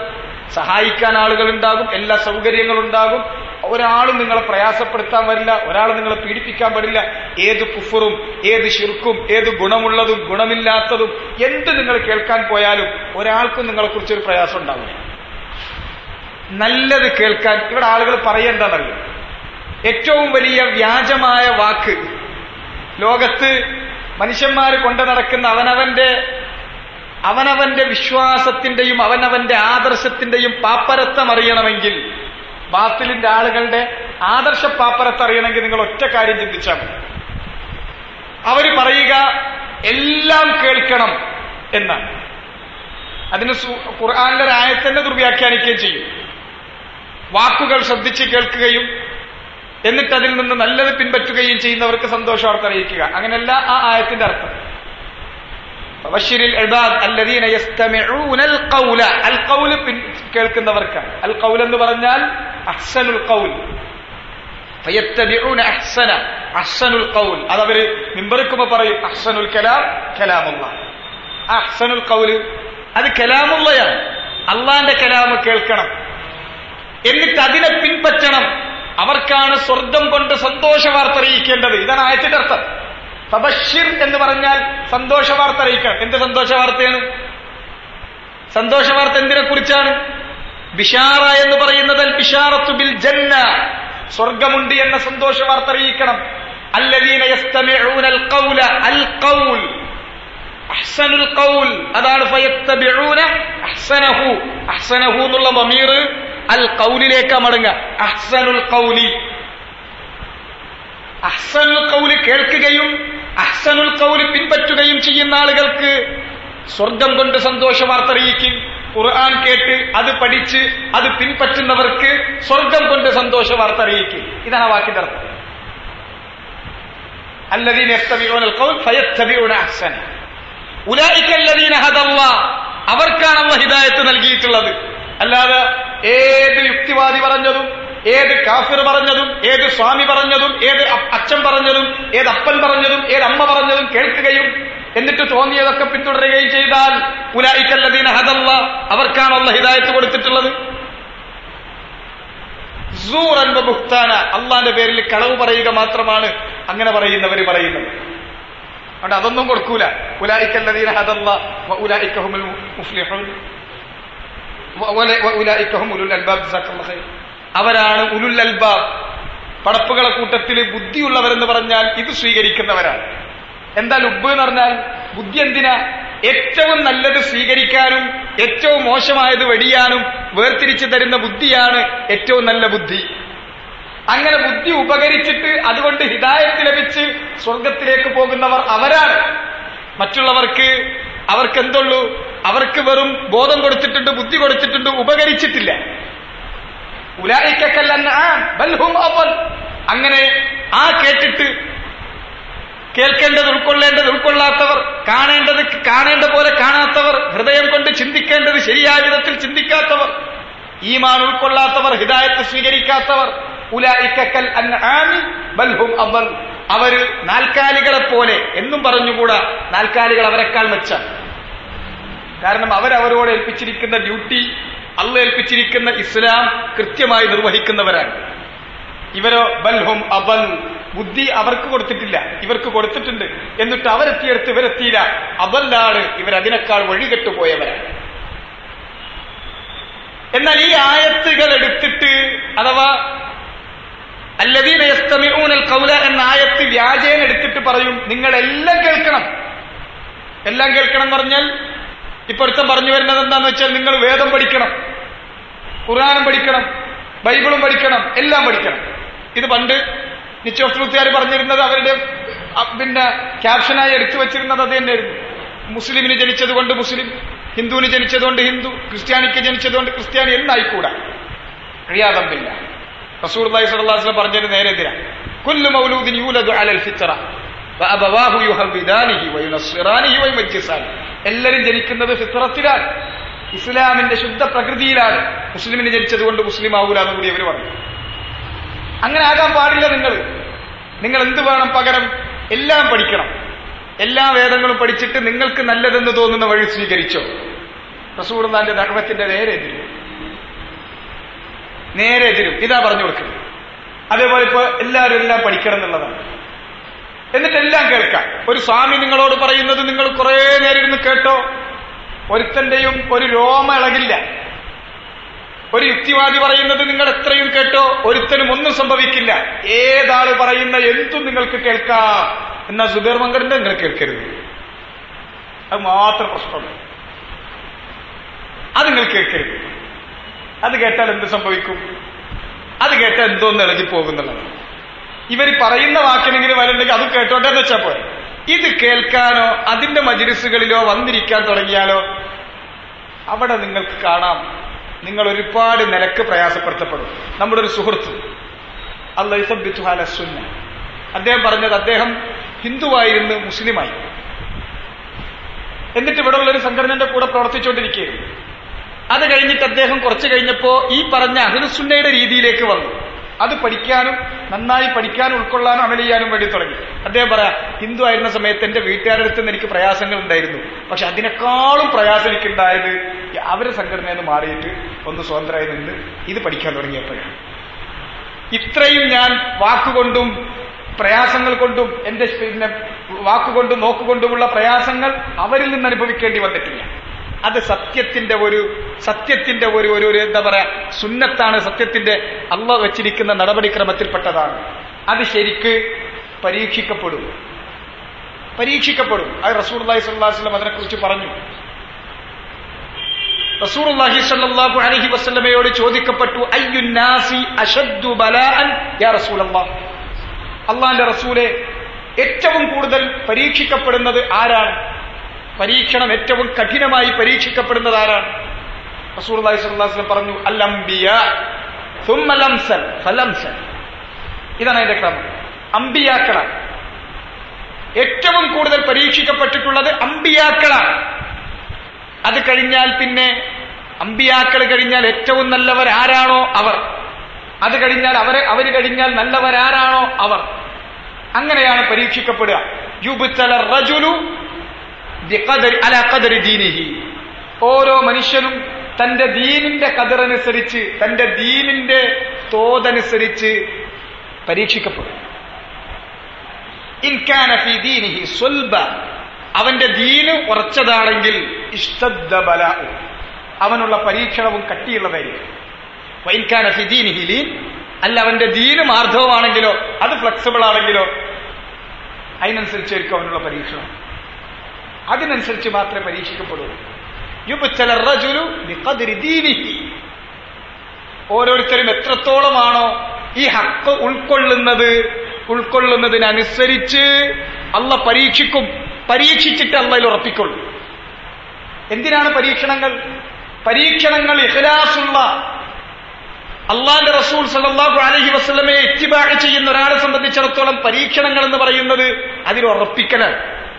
സഹായിക്കാൻ ആളുകളുണ്ടാകും, എല്ലാ സൗകര്യങ്ങളും ഉണ്ടാകും. ഒരാളും നിങ്ങളെ പ്രയാസപ്പെടുത്താൻ വരില്ല, ഒരാൾ നിങ്ങളെ പീഡിപ്പിക്കാൻ പാടില്ല. ഏത് കുഫറും ഏത് ശിർക്കും ഏത് ഗുണമുള്ളതും ഗുണമില്ലാത്തതും എന്ത് നിങ്ങൾ കേൾക്കാൻ പോയാലും ഒരാൾക്കും നിങ്ങളെക്കുറിച്ചൊരു പ്രയാസം ഉണ്ടാവില്ല. നല്ലത് കേൾക്കാൻ ഇവിടെ ആളുകൾ പറയേണ്ടതല്ല. ഏറ്റവും വലിയ വ്യാജമായ വാക്ക് ലോകത്ത് മനുഷ്യന്മാർ കൊണ്ടു നടക്കുന്ന അവനവന്റെ വിശ്വാസത്തിന്റെയും അവനവന്റെ ആദർശത്തിന്റെയും പാപ്പരത്തം അറിയണമെങ്കിൽ, ബാത്തിലിന്റെ ആളുകളുടെ ആദർശ പാപ്പരത്തം അറിയണമെങ്കിൽ നിങ്ങൾ ഒറ്റ കാര്യം ചിന്തിച്ചാൽ മതി. അവര് പറയുക എല്ലാം കേൾക്കണം എന്നാണ്. അതിന് ഖുർആനിലെ ഒരു ആയത്തിനെ ദുർവ്യാഖ്യാനിക്കുകയും ചെയ്യും. വാക്കുകൾ ശ്രദ്ധിച്ച് കേൾക്കുകയും എന്നിട്ട് അതിൽ നിന്ന് നല്ലത് പിൻപറ്റുകയും ചെയ്യുന്നവർക്ക് സന്തോഷവാർത്ത അറിയിക്കുക, അങ്ങനെയല്ല ആ ആയത്തിന്റെ അർത്ഥം. ബശിരിൽ ഇബാദ് അല്ലദീന യസ്തമിഊനൽ ഖൗല, അൽ ഖൗൽ കേൾക്കുന്നവർക്ക്. അൽ ഖൗൽ എന്ന് പറഞ്ഞാൽ അഹ്സനുൽ ഖൗൽ, ഫയത്തബിഊന അഹ്സന, അഹ്സനുൽ ഖൗൽ. അതവര് മിമ്പറിക്കുമ്പോൾ പറയും അഹ്സനുൽ കലാം കലാമുല്ലാഹ്. അഹ്സനുൽ ഖൗൽ അത് കലാമുള്ളയാണ്. അള്ളാന്റെ കലാം കേൾക്കണം, എന്നിട്ട് അതിനെ പിൻപറ്റണം. അവർക്കാണ് സ്വർഗം കൊണ്ട് സന്തോഷ വാർത്ത അറിയിക്കേണ്ടത്. ഇതാണ് ആയത്തിന്റെ അർത്ഥം. ഫബശ്ശിർ എന്ന് പറഞ്ഞാൽ സന്തോഷ വാർത്ത അറിയിക്കണം. എന്ത് സന്തോഷ വാർത്തയാണ്? സന്തോഷ വാർത്ത എന്തിനെ കുറിച്ചാണ്? ബിഷാറ എന്ന് പറയുന്നത് അൽ ബിഷാറത്തു ബിൽ ജന്ന, സ്വർഗമുണ്ട് എന്ന സന്തോഷ വാർത്ത അറിയിക്കണം. അല്ലദീന യസ്തമിഊനൽ ഖൗല, അൽ ഖൗൽ അഹ്സനുൽ ഖൗൽ, അതാണ് ഫയത്തബിഊന അഹ്സനഹു. അഹ്സനഹു എന്നുള്ള ദമീർ അൽ ഖൗലിലേക്ക് മടങ്ങുക. അഹ്സനുൽ ഖൗലി, അഹ്സനുൽ ഖൗൽ കേൾക്കുകയും അഹ്സനുൽ ഖൗൽ പിൻപറ്റുകയും ചെയ്യുന്ന ആളുകൾക്ക് സ്വർഗം കൊണ്ട് സന്തോഷ വാർത്ത അറിയിക്കും. ഖുർആൻ കേട്ട് അത് പഠിച്ച് അത് പിൻപറ്റുന്നവർക്ക് സ്വർഗം കൊണ്ട് സന്തോഷ വാർത്ത അറിയിക്കും. ഇതാണ് ആ വാക്കിന്റെ അർത്ഥം. അല്ലദീന യസ്തമിഊനൽ ഖൗൽ ഫയത്തബിഊന അഹ്സന ഉലൈക അല്ലദീന ഹദല്ലാഹ്, അവർക്കാണ് അല്ലാഹു ഹിദായത്ത് നൽകിയിട്ടുള്ളത്. അല്ലാതെ ഏത് യുക്തിവാദി പറഞ്ഞതും ഏത് കാഫിർ പറഞ്ഞതും ഏത് സ്വാമി പറഞ്ഞതും ഏത് അച്ഛൻ പറഞ്ഞതും ഏത് അപ്പൻ പറഞ്ഞതും ഏത് അമ്മ പറഞ്ഞതും കേൾക്കുകയും എന്നിട്ട് തോന്നിയതൊക്കെ പിന്തുടരുകയും ചെയ്താൽ ഉലൈക അല്ലദീന ഹദല്ലാഹ്, അവർക്കാണ് അല്ലാഹു ഹിദായത്ത് കൊടുത്തിട്ടുള്ളത്. സൂറൻ വ ബുഹ്താന, അള്ളാന്റെ പേരിൽ കളവ് പറയുക മാത്രമാണ് അങ്ങനെ പറയുന്നവർ പറയുന്നത്. അതുകൊണ്ട് അതൊന്നും കൊടുക്കൂല. ഉലൈക അല്ലദീന ഹദല്ലാഹ് വ ഉലൈക ഹുമുൽ മുഫ്ലിഹൂൻ വ ഉലൈക ഹും ഉലുൽ അൽബാബ്. ജസാക്കല്ലാഹു ഖൈർ. അവരാണ് ഉലുൽ അൽബാബ്, പടപ്പുകളെ കൂട്ടത്തിൽ ബുദ്ധിയുള്ളവരെന്ന് പറഞ്ഞാൽ ഇത് സ്വീകരിക്കുന്നവരാണ്. എന്താ ലുബ് എന്ന് പറഞ്ഞാൽ? ബുദ്ധി എന്തിനാ? ഏറ്റവും നല്ലത് സ്വീകരിക്കാനും ഏറ്റവും മോശമായത് വെടിയാനും വേർതിരിച്ചു തരുന്ന ബുദ്ധിയാണ് ഏറ്റവും നല്ല ബുദ്ധി. അങ്ങനെ ബുദ്ധി ഉപകരിച്ചിട്ട് അതുകൊണ്ട് ഹിദായത്ത് ലഭിച്ച് സ്വർഗത്തിലേക്ക് പോകുന്നവർ അവരാണ്. അവർക്ക് എന്തുള്ളൂ? അവർക്ക് വെറും ബോധം കൊടുത്തിട്ടുണ്ട്, ബുദ്ധി കൊടുത്തിട്ടുണ്ട്, ഉപകരിച്ചിട്ടില്ല. ഉലൈക കൽ അൻആം ബൽ ഹും അദൽ. അങ്ങനെ ആ കേട്ടിട്ട് കേൾക്കേണ്ടത് ഉൾക്കൊള്ളേണ്ടത് ഉൾക്കൊള്ളാത്തവർ, കാണേണ്ടത് കാണേണ്ട പോലെ കാണാത്തവർ, ഹൃദയം കൊണ്ട് ചിന്തിക്കേണ്ടത് ശരിയായ വിധത്തിൽ ചിന്തിക്കാത്തവർ, ഈമാൻ ഉൾക്കൊള്ളാത്തവർ, ഹിദായത്ത് സ്വീകരിക്കാത്തവർ, ഉലൈക കൽ അൻആം ബൽ ഹും അദൽ. അവര് നാൽക്കാലികളെ പോലെ എന്നും പറഞ്ഞുകൂടാ. നാൽക്കാലികൾ അവരെക്കാൾ മെച്ചം. കാരണം അവരവരോട് ഏൽപ്പിച്ചിരിക്കുന്ന ഡ്യൂട്ടി, അള്ളാഹ് ഏൽപ്പിച്ചിരിക്കുന്ന ഇസ്ലാം കൃത്യമായി നിർവഹിക്കുന്നവരാണ്. ഇവരോ ബൽഹും അബൽ, ബുദ്ധി അവർക്ക് കൊടുത്തിട്ടില്ല, ഇവർക്ക് കൊടുത്തിട്ടുണ്ട്. എന്നിട്ട് അവരെത്തിയെടുത്ത് ഇവരെത്തിയില്ല. അബല്ലാണ്, ഇവരതിനേക്കാൾ വഴികെട്ടുപോയവരാണ്. എന്നാൽ ഈ ആയത്തുകൾ എടുത്തിട്ട്, അഥവാ അല്ലദീന യസ്തമിഊനൽ ഖൗല എന്ന ആയത്ത് വ്യാജേന എടുത്തിട്ട് പറയും നിങ്ങളെല്ലാം കേൾക്കണം. എല്ലാം കേൾക്കണം എന്ന് പറഞ്ഞാൽ ഇപ്പോഴത്തെ പറഞ്ഞു വരുന്നത് എന്താന്ന് വെച്ചാൽ നിങ്ങൾ വേദം പഠിക്കണം, ഖുർആനും പഠിക്കണം, ബൈബിളും പഠിക്കണം, എല്ലാം പഠിക്കണം. ഇത് പണ്ട് നിശ്ചോഫ്ലുത്തുകാർ പറഞ്ഞിരുന്നത്, അവരുടെ ക്യാപ്ഷനായി എടുത്തു വെച്ചിരുന്നത് അത് തന്നെയായിരുന്നു. മുസ്ലിമിന് ജനിച്ചതുകൊണ്ട് മുസ്ലിം, ഹിന്ദുവിന് ജനിച്ചതുകൊണ്ട് ഹിന്ദു, ക്രിസ്ത്യാനിക്ക് ജനിച്ചതുകൊണ്ട് ക്രിസ്ത്യാനി എന്നായിക്കൂടാ. റിയാദമ്പില്ല. റസൂലുള്ളാഹി സ്വല്ലല്ലാഹു അലൈഹി വസല്ലം പറഞ്ഞത് നേരെ എതിരാ. കുല്ലു മൗലൂദിൻ യൂലദു അലൽ ഫിത്ര വഅബവാഹു യുഹവ്വിദാനിഹി വയുനസ്സിറാനിഹി വയുമജ്ജിസാനിഹി. എല്ലാവരും ജനിക്കുന്നത് ഫിത്രത്തിലാണ്, ഇസ്ലാമിന്റെ ശുദ്ധ പ്രകൃതിയിലാണ്. മുസ്ലിമിന് ജനിച്ചതുകൊണ്ട് മുസ്ലിം ആവൂല എന്ന് കൂടി അവർ പറഞ്ഞു. അങ്ങനെ ആകാൻ പാടില്ല. നിങ്ങൾ എന്ത് വേണം? പകരം എല്ലാം പഠിക്കണം. എല്ലാ വേദങ്ങളും പഠിച്ചിട്ട് നിങ്ങൾക്ക് നല്ലതെന്ന് തോന്നുന്ന വഴി സ്വീകരിച്ചോ. റസൂലുള്ളാഹിന്റെ ദഅവത്തിന്റെ നേരെ എതിര്. നേരെ എതിരും ഇതാ പറഞ്ഞു കൊടുക്കുന്നത്. അതേപോലെ ഇപ്പൊ എല്ലാവരും എല്ലാം പഠിക്കണം എന്നുള്ളതാണ്. എന്നിട്ട് എല്ലാം കേൾക്കാം. ഒരു സ്വാമി നിങ്ങളോട് പറയുന്നത് നിങ്ങൾ കുറെ നേരം ഇരുന്ന് കേട്ടോ, ഒരുത്തന്റെയും ഒരു രോമ ഇളകില്ല. ഒരു യുക്തിവാദി പറയുന്നത് നിങ്ങൾ എത്രയും കേട്ടോ, ഒരുത്തനും ഒന്നും സംഭവിക്കില്ല. ഏതാള് പറയുന്ന എന്തും നിങ്ങൾക്ക് കേൾക്കാം. എന്നാ സുബൈർ മങ്കറിന്റെ നിങ്ങൾ കേൾക്കരുത്, അത് മാത്രം പ്രശ്നമുണ്ട്. അത് നിങ്ങൾ കേൾക്കരുത്. അത് കേട്ടാൽ എന്ത് സംഭവിക്കും? അത് കേട്ടാൽ എന്തോന്ന് ഇളകിപ്പോകുന്നുള്ളതാണ്. ഇവർ പറയുന്ന വാക്കിനെങ്കിലും വരണ്ടെങ്കിൽ അത് കേട്ടോട്ടെ എന്ന് വെച്ചാൽ പോലെ. ഇത് കേൾക്കാനോ അതിന്റെ മജ്‌ലിസുകളിലോ വന്നിരിക്കാൻ തുടങ്ങിയാലോ അവിടെ നിങ്ങൾക്ക് കാണാം, നിങ്ങൾ ഒരുപാട് നിലക്ക് പ്രയാസപ്പെടുത്തപ്പെടും. നമ്മുടെ ഒരു സുഹൃത്ത് അല്ലാഹു യസബ്ബിതു അല സുന്ന, അദ്ദേഹം പറഞ്ഞത് അദ്ദേഹം ഹിന്ദുവായിരുന്നു, മുസ്ലിമായി. എന്നിട്ട് ഇവിടെ ഉള്ളൊരു സംഘടനയുടെ കൂടെ പ്രവർത്തിച്ചുകൊണ്ടിരിക്കുകയായിരുന്നു. അത് കഴിഞ്ഞിട്ട് അദ്ദേഹം കുറച്ച് കഴിഞ്ഞപ്പോ ഈ പറഞ്ഞ അഹ്ലുസുന്നയുടെ രീതിയിലേക്ക് വന്നു. അത് പഠിക്കാനും നന്നായി പഠിക്കാനും ഉൾക്കൊള്ളാനും അമൽ ചെയ്യാനും വേണ്ടി തുടങ്ങി. അദ്ദേഹം പറയാം, ഹിന്ദു ആയിരുന്ന സമയത്ത് എന്റെ വീട്ടുകാരുടെ അടുത്ത് നിന്ന് എനിക്ക് പ്രയാസങ്ങൾ ഉണ്ടായിരുന്നു. പക്ഷെ അതിനേക്കാളും പ്രയാസം എനിക്കുണ്ടായത് അവരുടെ സംഘടനയിൽ നിന്ന് മാറിയിട്ട് ഒന്ന് സ്വതന്ത്രമായി നിന്ന് ഇത് പഠിക്കാൻ തുടങ്ങിയപ്പോഴാണ്. ഇത്രയും ഞാൻ വാക്കുകൊണ്ടും പ്രയാസങ്ങൾ കൊണ്ടും എന്റെ പിന്നെ വാക്കുകൊണ്ടും നോക്കുകൊണ്ടുമുള്ള പ്രയാസങ്ങൾ അവരിൽ നിന്ന് അനുഭവിക്കേണ്ടി വന്നിട്ടില്ല. അത് സത്യത്തിന്റെ ഒരു എന്താ പറയാ സുന്നത്താണ്, സത്യത്തിന്റെ അല്ലാഹു വെച്ചിരിക്കുന്ന നടപടിക്രമത്തിൽപ്പെട്ടതാണ്. അത് ശരിക്ക് പരീക്ഷിക്കപ്പെടും. അത് റസൂലുള്ളാഹി സ്വല്ലല്ലാഹു അലൈഹി വസല്ലം അതിനെക്കുറിച്ച് പറഞ്ഞു. റസൂലുള്ളാഹി സ്വല്ലല്ലാഹു അലൈഹി വസല്ലമയോട് ചോദിക്കപ്പെട്ടു, അയ്യുൻ നാസി അശദ്ദു ബലാഅൻ യാ റസൂലല്ലാഹ്, അല്ലാഹുവിന്റെ റസൂലേ ഏറ്റവും കൂടുതൽ പരീക്ഷിക്കപ്പെടുന്നത് ആരാണ്? പരീക്ഷണം ഏറ്റവും കഠിനമായി പരീക്ഷിക്കപ്പെടുന്നത് ആരാണ്? റസൂലുള്ളാഹി സ്വല്ലല്ലാഹു അലൈഹി വസല്ലം പറഞ്ഞു, അൽ അംബിയാ സുമ്മ ലംസൽ ഫലംസൽ. ഇതാണ് അതിന്റെ ക്രമം. അംബിയാക്കളാണ് ഏറ്റവും കൂടുതൽ പരീക്ഷിക്കപ്പെട്ടിട്ടുള്ളത്. അംബിയാക്കളാണ്. അത് കഴിഞ്ഞാൽ പിന്നെ അംബിയാക്കൾ കഴിഞ്ഞാൽ ഏറ്റവും നല്ലവർ ആരാണോ അവർ, അത് കഴിഞ്ഞാൽ അവർ കഴിഞ്ഞാൽ നല്ലവരാരാണോ അവർ. അങ്ങനെയാണ് പരീക്ഷിക്കപ്പെടുക. യുബ്തല റജുലു അലാ ഖദരി ദീനിഹി. ഓരോ മനുഷ്യനും തന്റെ ദീനിന്റെ ഖദറനുസരിച്ച്, തന്റെ ദീനിന്റെ തോതനുസരിച്ച് പരീക്ഷിക്കപ്പെടും. ഇൻ കാന ഫീ ദീനിഹി സുൽബ, അവന്റെ ദീന് ഉറച്ചതാണെങ്കിൽ ഇഷ്തദ്ദ ബലാഉ, അവനുള്ള പരീക്ഷണവും കട്ടിയുള്ളതായിരിക്കും. വഇൻ കാന ഫീ ദീനിഹി ലീൻ, അല്ല അവന്റെ ദീന് മാർദ്ദവമാണെങ്കിലോ അത് ഫ്ലെക്സിബിൾ ആണെങ്കിലോ അതിനനുസരിച്ചായിരിക്കും അവനുള്ള പരീക്ഷണം. അതിനനുസരിച്ച് മാത്രമേ പരീക്ഷിക്കപ്പെടൂ. യുബ്തല റജുലു ബിഖദ്രി ദീനിഹി. ഓരോരുത്തരും എത്രത്തോളമാണോ ഈ ഹഖ് ഉൾക്കൊള്ളുന്നതിനനുസരിച്ച് അല്ലാഹ് പരീക്ഷിക്കും. പരീക്ഷിച്ചിട്ട് അല്ലാഹ് ഉറപ്പിക്കൊള്ളു. എന്തിനാണ് പരീക്ഷണങ്ങൾ? പരീക്ഷണങ്ങൾ ഇഖ്ലാസുള്ള അല്ലാഹുവിന്റെ റസൂൽ സല്ലല്ലാഹു അലൈഹി വസല്ലമയെ ഇത്തിബാ ചെയ്യുന്ന ഒരാളെ സംബന്ധിച്ചിടത്തോളം പരീക്ഷണങ്ങൾ എന്ന് പറയുന്നത് അതിൽ ഉറപ്പിക്കലാണ്.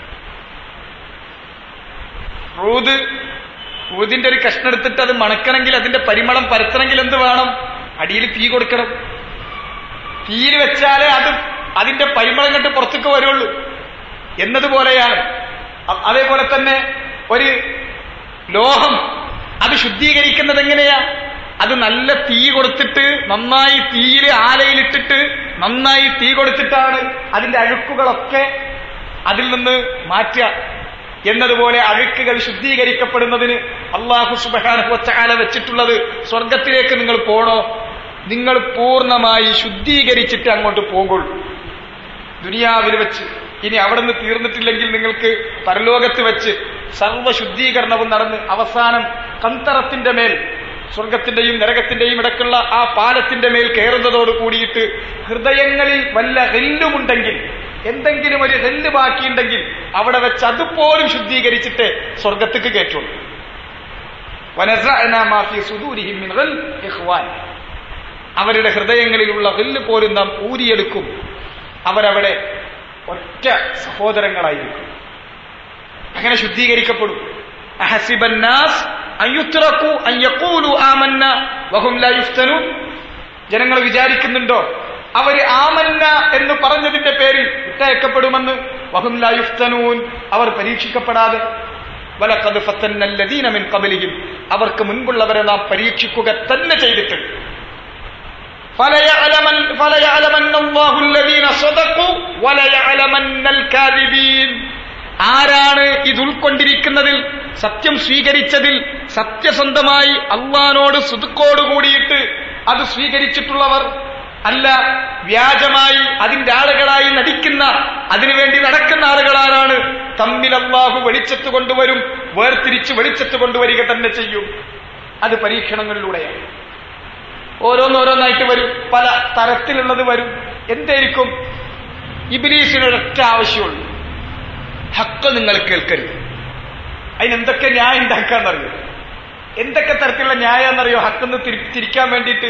ഊതിന്റെ ഒരു കഷ്ണം എടുത്തിട്ട് അത് മണക്കണമെങ്കിൽ, അതിന്റെ പരിമളം പരത്തണമെങ്കിൽ എന്ത് വേണം? അടിയിൽ തീ കൊടുക്കണം. തീയിൽ വെച്ചാലേ അതിന്റെ പരിമളം കണ്ട് പുറത്തേക്ക് വരുള്ളൂ എന്നതുപോലെയാണ്. അതേപോലെ തന്നെ ഒരു ലോഹം അത് ശുദ്ധീകരിക്കുന്നത് എങ്ങനെയാ? അത് നല്ല തീ കൊടുത്തിട്ട്, നന്നായി തീയിൽ ആലയിലിട്ടിട്ട് നന്നായി തീ കൊടുത്തിട്ടാണ് അതിന്റെ അഴുക്കുകളൊക്കെ അതിൽ നിന്ന് മാറ്റുക. എന്നതുപോലെ അഴുക്കുകൾ ശുദ്ധീകരിക്കപ്പെടുന്നതിന് അല്ലാഹു സുബ്ഹാനഹു വ തആല വെച്ചിട്ടുള്ളത്, സ്വർഗത്തിലേക്ക് നിങ്ങൾ പോണോ, നിങ്ങൾ പൂർണ്ണമായി ശുദ്ധീകരിച്ചിട്ട് അങ്ങോട്ട് പോകുള്ളൂ. ദുനിയാവിൽ വെച്ച് ഇനി അവിടെ നിന്ന് തീർന്നിട്ടില്ലെങ്കിൽ നിങ്ങൾക്ക് പരലോകത്ത് വെച്ച് സർവ്വശുദ്ധീകരണവും നടന്ന് അവസാനം കന്തറത്തിന്റെ മേൽ, സ്വർഗത്തിന്റെയും നരകത്തിന്റെയും ഇടക്കുള്ള ആ പാലത്തിന്റെ മേൽ കയറുന്നതോട് കൂടിയിട്ട് ഹൃദയങ്ങളിൽ വല്ല ഹെല്ലുമുണ്ടെങ്കിൽ, എന്തെങ്കിലും ഒരു ഹെല്ല് ബാക്കിയുണ്ടെങ്കിൽ അവിടെ വെച്ച് അതുപോലും ശുദ്ധീകരിച്ചിട്ട് സ്വർഗത്തേക്ക് കയറ്റുള്ളൂ. വനസഅനാ മാ ഫീ സുദൂരിഹിം മിൻ ഗിൽ ഇഖ്വാൻ. അവരുടെ ഹൃദയങ്ങളിലുള്ള ഗില്ല് പോലും നാം ഊരിയെടുക്കും. അവരവിടെ ഒറ്റ സഹോദരങ്ങളായിരിക്കും. അങ്ങനെ ശുദ്ധീകരിക്കപ്പെടും. അഹസിബന്നാസ് അൻ യുത്റകൂ അൻ യഖൂലു ആമന്ന വഹും ലാ യുഫ്തനൂൻ. ജനങ്ങൾ വിചാരിക്കുന്നുണ്ടോ അവര് ആമന്ന എന്ന് പറഞ്ഞതിന്റെ പേരിൽ വിട്ടയക്കപ്പെടുമെന്ന്? വഹും ലാ യുഫ്തനൂൻ, അവർ പരീക്ഷിക്കപ്പെടാതെ. വലഖദ് ഫതന്ന അല്ലദീന മിൻ ഖബ്ലിഹിം, അവർക്ക് മുൻപുള്ളവരെ നാം പരീക്ഷിക്കുക തന്നെ ചെയ്തിട്ടുണ്ട്. ആരാണ് ഇത് ഉൾക്കൊണ്ടിരിക്കുന്നതിൽ, സത്യം സ്വീകരിച്ചതിൽ സത്യസന്ധമായി അള്ളാഹുവോട് സിദ്ഖോട് കൂടിയിട്ട് അത് സ്വീകരിച്ചിട്ടുള്ളവർ, അല്ല വ്യാജമായി അതിന്റെ ആളുകളായി നടിക്കുന്ന, അതിനുവേണ്ടി നടക്കുന്ന ആളുകളാണ്. തമ്മിൽ അള്ളാഹു വെളിച്ചത്ത് കൊണ്ടുവരും, വേർതിരിച്ച് വെളിച്ചത്ത് കൊണ്ടുവരിക തന്നെ ചെയ്യും. അത് പരീക്ഷണങ്ങളിലൂടെയാണ്. ഓരോന്നോരോന്നായിട്ട് വരും, പല തരത്തിലുള്ളത് വരും. എന്തായിരിക്കും? ഇബ്ലീസിനൊരൊറ്റ ആവശ്യമുള്ളൂ, ഹക്ക് നിങ്ങൾ കേൾക്കരുത്. അതിനെന്തൊക്കെ ന്യായം ഉണ്ടാക്കാന്നറിയോ? എന്തൊക്കെ തരത്തിലുള്ള ന്യായം എന്നറിയോ? ഹക്കെന്ന് തിരിക്കാൻ വേണ്ടിയിട്ട്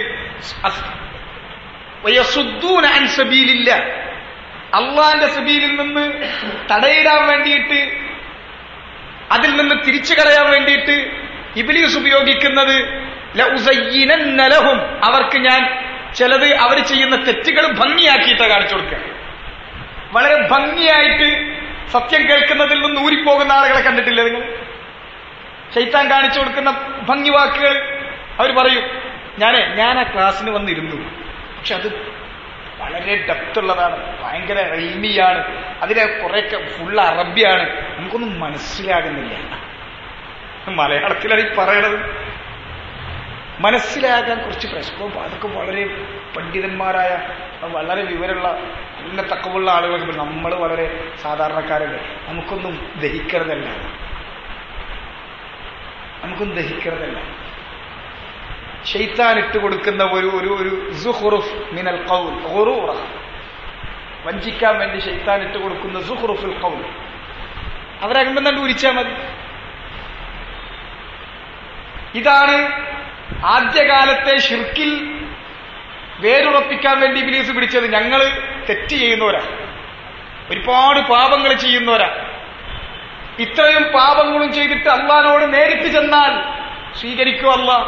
അള്ളാന്റെ സബീലിൽ നിന്ന് തടയിടാൻ വേണ്ടിയിട്ട്, അതിൽ നിന്ന് തിരിച്ചു കളയാൻ വേണ്ടിയിട്ട് ഇബ്ലീസ് ഉപയോഗിക്കുന്നത് ലഉസയ്യിനന്ന ലഹും, അവർക്ക് ഞാൻ ചിലത് അവർ ചെയ്യുന്ന തെറ്റുകൾ ഭംഗിയാക്കിയിട്ട് കാണിച്ചു കൊടുക്കുക. വളരെ ഭംഗിയായിട്ട് സത്യം കേൾക്കുന്നതിൽ നിന്ന് ഊരിപ്പോകുന്ന ആളുകളെ കണ്ടിട്ടില്ലേ നിങ്ങൾ? ശൈത്താൻ കാണിച്ചു കൊടുക്കുന്ന ഭംഗി വാക്കുകൾ. അവർ പറയും, ഞാൻ ആ ക്ലാസ്സിന് വന്നിരുന്നു, പക്ഷെ അത് വളരെ ഡെപ്ത് ഉള്ളതാണ്, ഭയങ്കര ഇൽമിയാണ്, അതിലെ കുറെയൊക്കെ ഫുൾ അറബിയാണ്, നമുക്കൊന്നും മനസ്സിലാകുന്നില്ല. മലയാളത്തിലാണ് ഈ പറയണത്. മനസ്സിലാകാൻ കുറച്ച് പ്രശ്നം. അതൊക്കെ വളരെ പണ്ഡിതന്മാരായ, വളരെ വിവരമുള്ള, നല്ല തക്കമുള്ള ആളുകൾ. നമ്മൾ വളരെ സാധാരണക്കാരല്ലേ, നമുക്കൊന്നും ദഹിക്കരുതല്ല. ശൈത്താൻ ഇട്ട് കൊടുക്കുന്ന ഒരു സുഖ്റുഫ് മിനൽ ഖൗൽ, ഗുറൂറ, വഞ്ചിക്കാൻ വേണ്ടി ശൈത്താൻ ഇട്ട് കൊടുക്കുന്ന സുഖ്റുഫുൽ ഖൗൽ, അവരകുമ്പം തന്നെ ഉരിച്ചാൽ മതി. ഇതാണ് ആദ്യകാലത്തെ ശിർക്കിൽ വേരുറപ്പിക്കാൻ വേണ്ടി ഇബ്ലീസ് പിടിച്ചത്. ഞങ്ങൾ തെറ്റ് ചെയ്യുന്നവരാ, ഒരുപാട് പാപങ്ങൾ ചെയ്യുന്നവരാ. ഇത്രയും പാപങ്ങളും ചെയ്തിട്ട് അള്ളാഹിനോട് നേരിട്ട് ചെന്നാൽ സ്വീകരിക്കുമോ അല്ലാഹ്?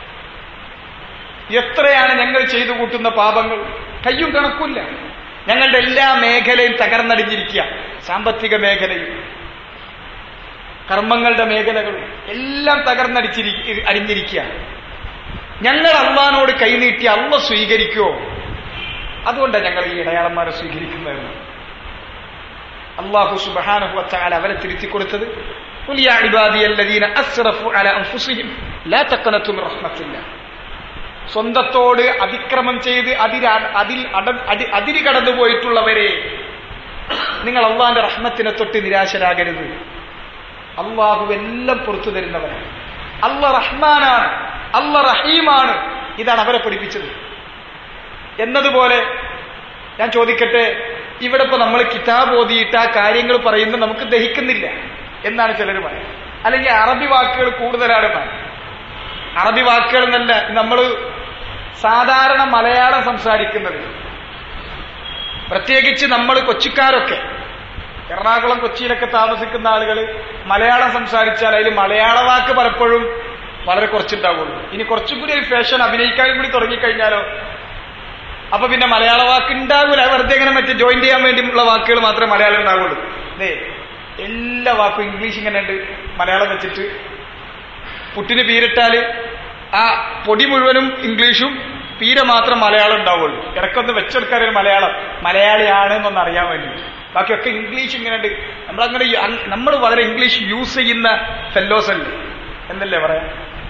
എത്രയാണ് ഞങ്ങൾ ചെയ്തു കൂട്ടുന്ന പാപങ്ങൾ, കയ്യും കണക്കില്ല. ഞങ്ങളുടെ എല്ലാ മേഖലയും തകർന്നടിഞ്ഞിരിക്കുക. സാമ്പത്തിക മേഖലയും കർമ്മങ്ങളുടെ മേഖലകളും എല്ലാം അടിഞ്ഞിരിക്കുക. ഞങ്ങൾ അള്ളാഹിനോട് കൈനീട്ടി അള്ളാഹ് സ്വീകരിക്കുമോ? അതുകൊണ്ടാണ് ഞങ്ങൾ ഈ ഇടയാളന്മാരെ സ്വീകരിക്കുന്നതെന്ന് അല്ലാഹു സുബ്ഹാനഹു വ തആല അവരെ തിരുത്തി കൊടുത്തത്. ഖുൽ യാ ഇബാദിയല്ലദീന അസ്റഫു അലാ അൻഫുസിഹിം ലാ തഖനതു മിർ റഹ്മത്തില്ലാഹ്. സ്വന്തത്തോട് അതിക്രമം ചെയ്ത് അതിര് കടന്നുപോയിട്ടുള്ളവരെ, നിങ്ങൾ അള്ളാഹിന്റെ റഹ്മത്തിനെ തൊട്ട് നിരാശരാകരുത്. അള്ളാഹു എല്ലാം പുറത്തു തരുന്നവരാണ്. അള്ളാഹ് റഹ്മാനാണ്, അള്ളാഹ് റഹീമാണ്. ഇതാണ് അവരെ പഠിപ്പിച്ചത്. എന്നതുപോലെ ഞാൻ ചോദിക്കട്ടെ, ഇവിടെ ഇപ്പൊ നമ്മൾ കിതാബ് ഓതിയിട്ട് ആ കാര്യങ്ങൾ പറയുന്നത് നമുക്ക് ദഹിക്കുന്നില്ല എന്നാണ് ചിലർ പറയുന്നത്. അല്ലെങ്കിൽ അറബി വാക്കുകൾ കൂടുതലാണ്. അറബി വാക്കുകൾ എന്നല്ല, നമ്മൾ സാധാരണ മലയാളം സംസാരിക്കുന്നത്, പ്രത്യേകിച്ച് നമ്മൾ കൊച്ചിക്കാരൊക്കെ, എറണാകുളം കൊച്ചിയിലൊക്കെ താമസിക്കുന്ന ആളുകൾ മലയാളം സംസാരിച്ചാൽ അതിൽ മലയാള വാക്ക് പലപ്പോഴും വളരെ കുറച്ചുണ്ടാവുള്ളൂ. ഇനി കുറച്ചും കൂടി ഒരു ഫാഷൻ അഭിനയിക്കാനും കൂടി തുടങ്ങിക്കഴിഞ്ഞാലോ അപ്പൊ പിന്നെ മലയാള വാക്ക് ഉണ്ടാകൂല. വെറുതെ ഇങ്ങനെ മറ്റേ ജോയിൻ ചെയ്യാൻ വേണ്ടിയുള്ള വാക്കുകൾ മാത്രമേ മലയാളം ഉണ്ടാവുള്ളൂ. എല്ലാ വാക്കും ഇംഗ്ലീഷ് ഇങ്ങനെ ഉണ്ട്. മലയാളം വെച്ചിട്ട് പുട്ടിന് പീരിട്ടാൽ ആ പൊടി മുഴുവനും ഇംഗ്ലീഷും പീര മാത്രം മലയാളം ഉണ്ടാവുള്ളൂ. ഇടയ്ക്കൊന്ന് വെച്ചെടുക്കാൻ ഒരു മലയാളിയാണ് എന്നൊന്ന് അറിയാൻ വേണ്ടിയിട്ട്. ബാക്കിയൊക്കെ ഇംഗ്ലീഷ് ഇങ്ങനെ ഉണ്ട്. നമ്മൾ വളരെ ഇംഗ്ലീഷ് യൂസ് ചെയ്യുന്ന ഫെല്ലോസ് അല്ലേ എന്നല്ലേ പറയാം.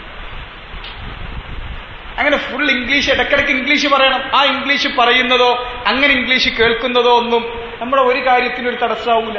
അങ്ങനെ ഫുൾ ഇംഗ്ലീഷ്, ഇടയ്ക്കിടയ്ക്ക് ഇംഗ്ലീഷ് പറയണം. ആ ഇംഗ്ലീഷ് പറയുന്നതോ അങ്ങനെ ഇംഗ്ലീഷ് കേൾക്കുന്നതോ ഒന്നും നമ്മുടെ ഒരു കാര്യത്തിനും ഒരു തടസ്സമാവൂല.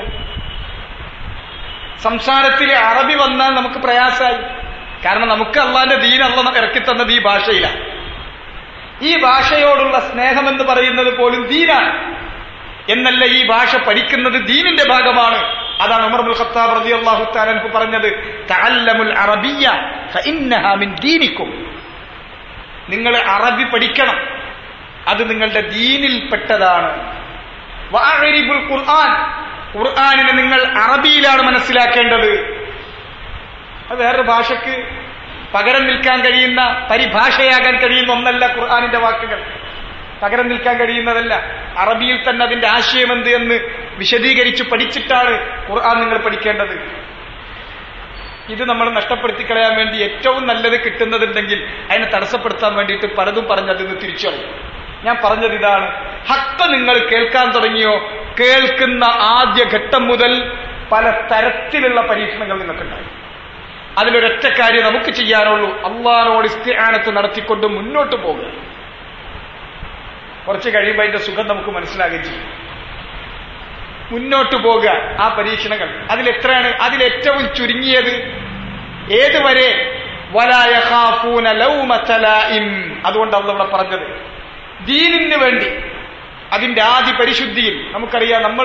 സംസാരത്തിൽ അറബി വന്നാൽ നമുക്ക് പ്രയാസമായി. കാരണം നമുക്ക് അള്ളാന്റെ ദീൻ അള്ളാഹ് ഇറക്കിത്തന്നത് ഈ ഭാഷയിലാണ്. ഈ ഭാഷയോടുള്ള സ്നേഹമെന്ന് പറയുന്നത് പോലും ദീനാണ്. എന്നല്ല, ഈ ഭാഷ പഠിക്കുന്നത് ദീനിന്റെ ഭാഗമാണ്. അതാണ് ഉമർ ഇബ്നുൽ ഖത്താബ് റളിയല്ലാഹു തആല അൻഹു പറഞ്ഞത്, തഅല്ലമുൽ അറബിയ്യ ഫഇന്നഹാ മിൻ ദീനിക്കും. നിങ്ങൾ അറബി പഠിക്കണം, അത് നിങ്ങളുടെ ദീനിൽപ്പെട്ടതാണ്. വഅരിബുൽ ഖുർആൻ, ഖുർആനിനെ നിങ്ങൾ അറബിയിലാണ് മനസ്സിലാക്കേണ്ടത്. അത് വേറൊരു ഭാഷയ്ക്ക് പകരം നിൽക്കാൻ കഴിയുന്ന, പരിഭാഷയാകാൻ കഴിയുന്ന ഒന്നല്ല ഖുർആനിന്റെ വാക്കുകൾ. പകരം നിൽക്കാൻ കഴിയുന്നതല്ല. അറബിയിൽ തന്നെ അതിന്റെ ആശയം എന്ത് എന്ന് വിശദീകരിച്ച് പഠിച്ചിട്ടാണ് ഖുർആൻ നിങ്ങൾ പഠിക്കേണ്ടത്. ഇത് നമ്മൾ നഷ്ടപ്പെടുത്തി കളയാൻ വേണ്ടി ഏറ്റവും നല്ലത് കിട്ടുന്നതുണ്ടെങ്കിൽ അതിനെ തടസ്സപ്പെടുത്താൻ വേണ്ടിയിട്ട് പലതും പറഞ്ഞ് അതിൽ നിന്ന് തിരിച്ചു കളയും. ഞാൻ പറഞ്ഞത് ഇതാണ്, ഹക്ക് നിങ്ങൾ കേൾക്കാൻ തുടങ്ങിയോ, കേൾക്കുന്ന ആദ്യ ഘട്ടം മുതൽ പല തരത്തിലുള്ള പരീക്ഷണങ്ങൾ നിങ്ങൾക്കുണ്ടായി. അതിലൊരൊറ്റ കാര്യം നമുക്ക് ചെയ്യാനുള്ളൂ, അള്ളാഹുവോട് ഇസ്തിആനത്ത് നടത്തിക്കൊണ്ട് മുന്നോട്ട് പോകുക. കുറച്ച് കഴിയുമ്പോൾ അതിന്റെ സുഖം നമുക്ക് മനസ്സിലാകുകയും ചെയ്യും. മുന്നോട്ട് പോകുക. ആ പരീക്ഷണങ്ങൾ അതിലെത്രയാണ്? അതിലേറ്റവും ചുരുങ്ങിയത് ഏതുവരെ? വലാ യഖാഫൂന ലൗമത ലായിം. അതുകൊണ്ട് അള്ളാഹു ഇവിടെ പറഞ്ഞത് ദീനിന് വേണ്ടി അതിന്റെ ആദ്യ പരിശുദ്ധിയിൽ നമുക്കറിയാം, നമ്മൾ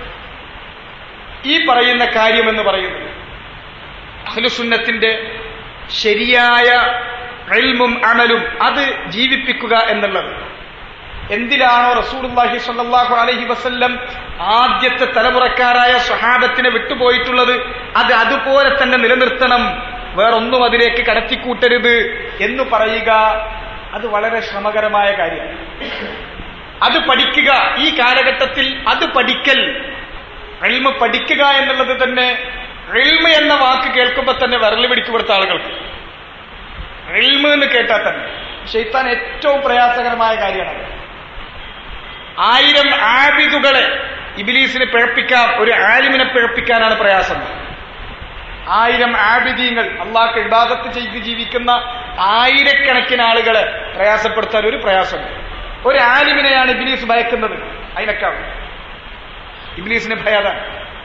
ഈ പറയുന്ന കാര്യമെന്ന് പറയുന്നത് അഹ്ലുസുന്നത്തിന്റെ ശരിയായ ഇൽമും അമലും അത് ജീവിപ്പിക്കുക എന്നുള്ളത്. എന്തിലാണോ റസൂലുള്ളാഹി സ്വല്ലല്ലാഹു അലൈഹി വസല്ലം ആദ്യത്തെ തലമുറക്കാരായ സ്വഹാബത്തിനെ വിട്ടുപോയിട്ടുള്ളത് അത് അതുപോലെ തന്നെ നിലനിർത്തണം, വേറൊന്നും അതിലേക്ക് കടത്തിക്കൂട്ടരുത് എന്ന് പറയുക, അത് വളരെ ശ്രമകരമായ കാര്യമാണ്. അത് പഠിക്കുക, ഈ കാലഘട്ടത്തിൽ അത് പഠിക്കൽ, ഇൽമ് പഠിക്കുക എന്നുള്ളത് തന്നെ, ഇൽമ് എന്ന വാക്ക് കേൾക്കുമ്പോൾ തന്നെ വിരൽ പിടിക്കുകൊടുത്ത ആളുകൾക്ക് ഇൽമ് എന്ന് കേട്ടാൽ തന്നെ ശൈത്താൻ ഏറ്റവും പ്രയാസകരമായ കാര്യമാണ്. 1000 ആബിദുകളെ ഇബ്ലീസിനെ പിഴപ്പിക്കാം, ഒരു ആലിമിനെ പിഴപ്പിക്കാനാണ് പ്രയാസം. 1000 ആബിദീങ്ങൾ, അള്ളാഹ്ക്ക് ഇബാദത്ത് ചെയ്ത് ജീവിക്കുന്ന 1000കണക്കിന് ആളുകളെ പ്രയാസപ്പെടുത്താൻ ഒരു പ്രയാസമുണ്ട്. ഒരു ആലിമിനെയാണ് ഇബ്ലീസ് ഭയക്കുന്നത്, അതിനേക്കാൾ ഇബ്ലീസിനെ ഭയാതാണ്.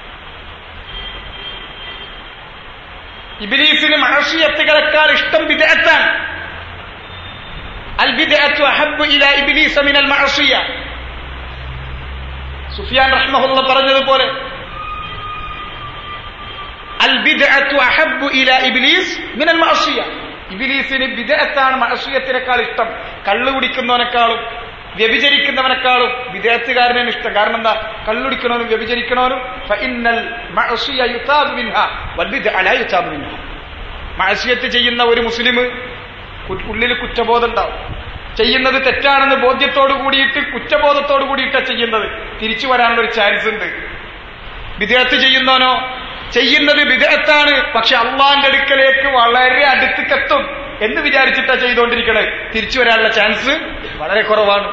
ഇബ്ലീസിന് മഅസിയത്തുകളെക്കാൾ ഇഷ്ടം ബിദ്അത്താണ്. അൽ ബിദ്അത്തു അഹബ്ബു ഇലാ ഇബ്ലീസ മിനൽ മഅസിയ. സുഫിയാൻ റഹ്മഹുല്ലാഹ് പറഞ്ഞതുപോലെ അൽ ബിദ്അത്തു അഹബ്ബു ഇലാ ഇബ്ലീസ് മിനൽ മഅസിയ. ഇബ്ലീസിന് ബിദ്അത്താണ് മഅസിയത്തിനേക്കാൾ ഇഷ്ടം. കള്ളു കുടിക്കുന്നവനേക്കാളും വ്യഭിചരിക്കുന്നവനേക്കാളും വിദേഹത്തുകാരനാണ് ഇഷ്ടം. കാരണം എന്താ? കള്ളുടിക്കണവനും വ്യഭിചരിക്കണവനും ഫഇന്നൽ മഅസിയ യുതാബു മിൻഹാ വൽ ബിദ്അ ലാ യുതാബു മിൻഹാ. മഅസിയത്ത് ചെയ്യുന്ന ഒരു മുസ്ലിം ഉള്ളിൽ കുറ്റബോധം ഉണ്ടാവും. ചെയ്യുന്നത് തെറ്റാണെന്ന് ബോധ്യത്തോടു കൂടിയിട്ട് കുറ്റബോധത്തോടു കൂടിയിട്ടാണ് ചെയ്യുന്നത്, തിരിച്ചു വരാനുള്ള ഒരു ചാൻസ് ഉണ്ട്. ബിദ്അത്ത് ചെയ്യുന്നവനോ ചെയ്യുന്നത് ബിദ്അത്താണ്, പക്ഷെ അള്ളാന്റെ അടുക്കലേക്ക് വളരെ അടുത്തേക്കെത്തും എന്ന് വിചാരിച്ചിട്ടാ ചെയ്തുകൊണ്ടിരിക്കണത്, തിരിച്ചു വരാനുള്ള ചാൻസ് വളരെ കുറവാണ്.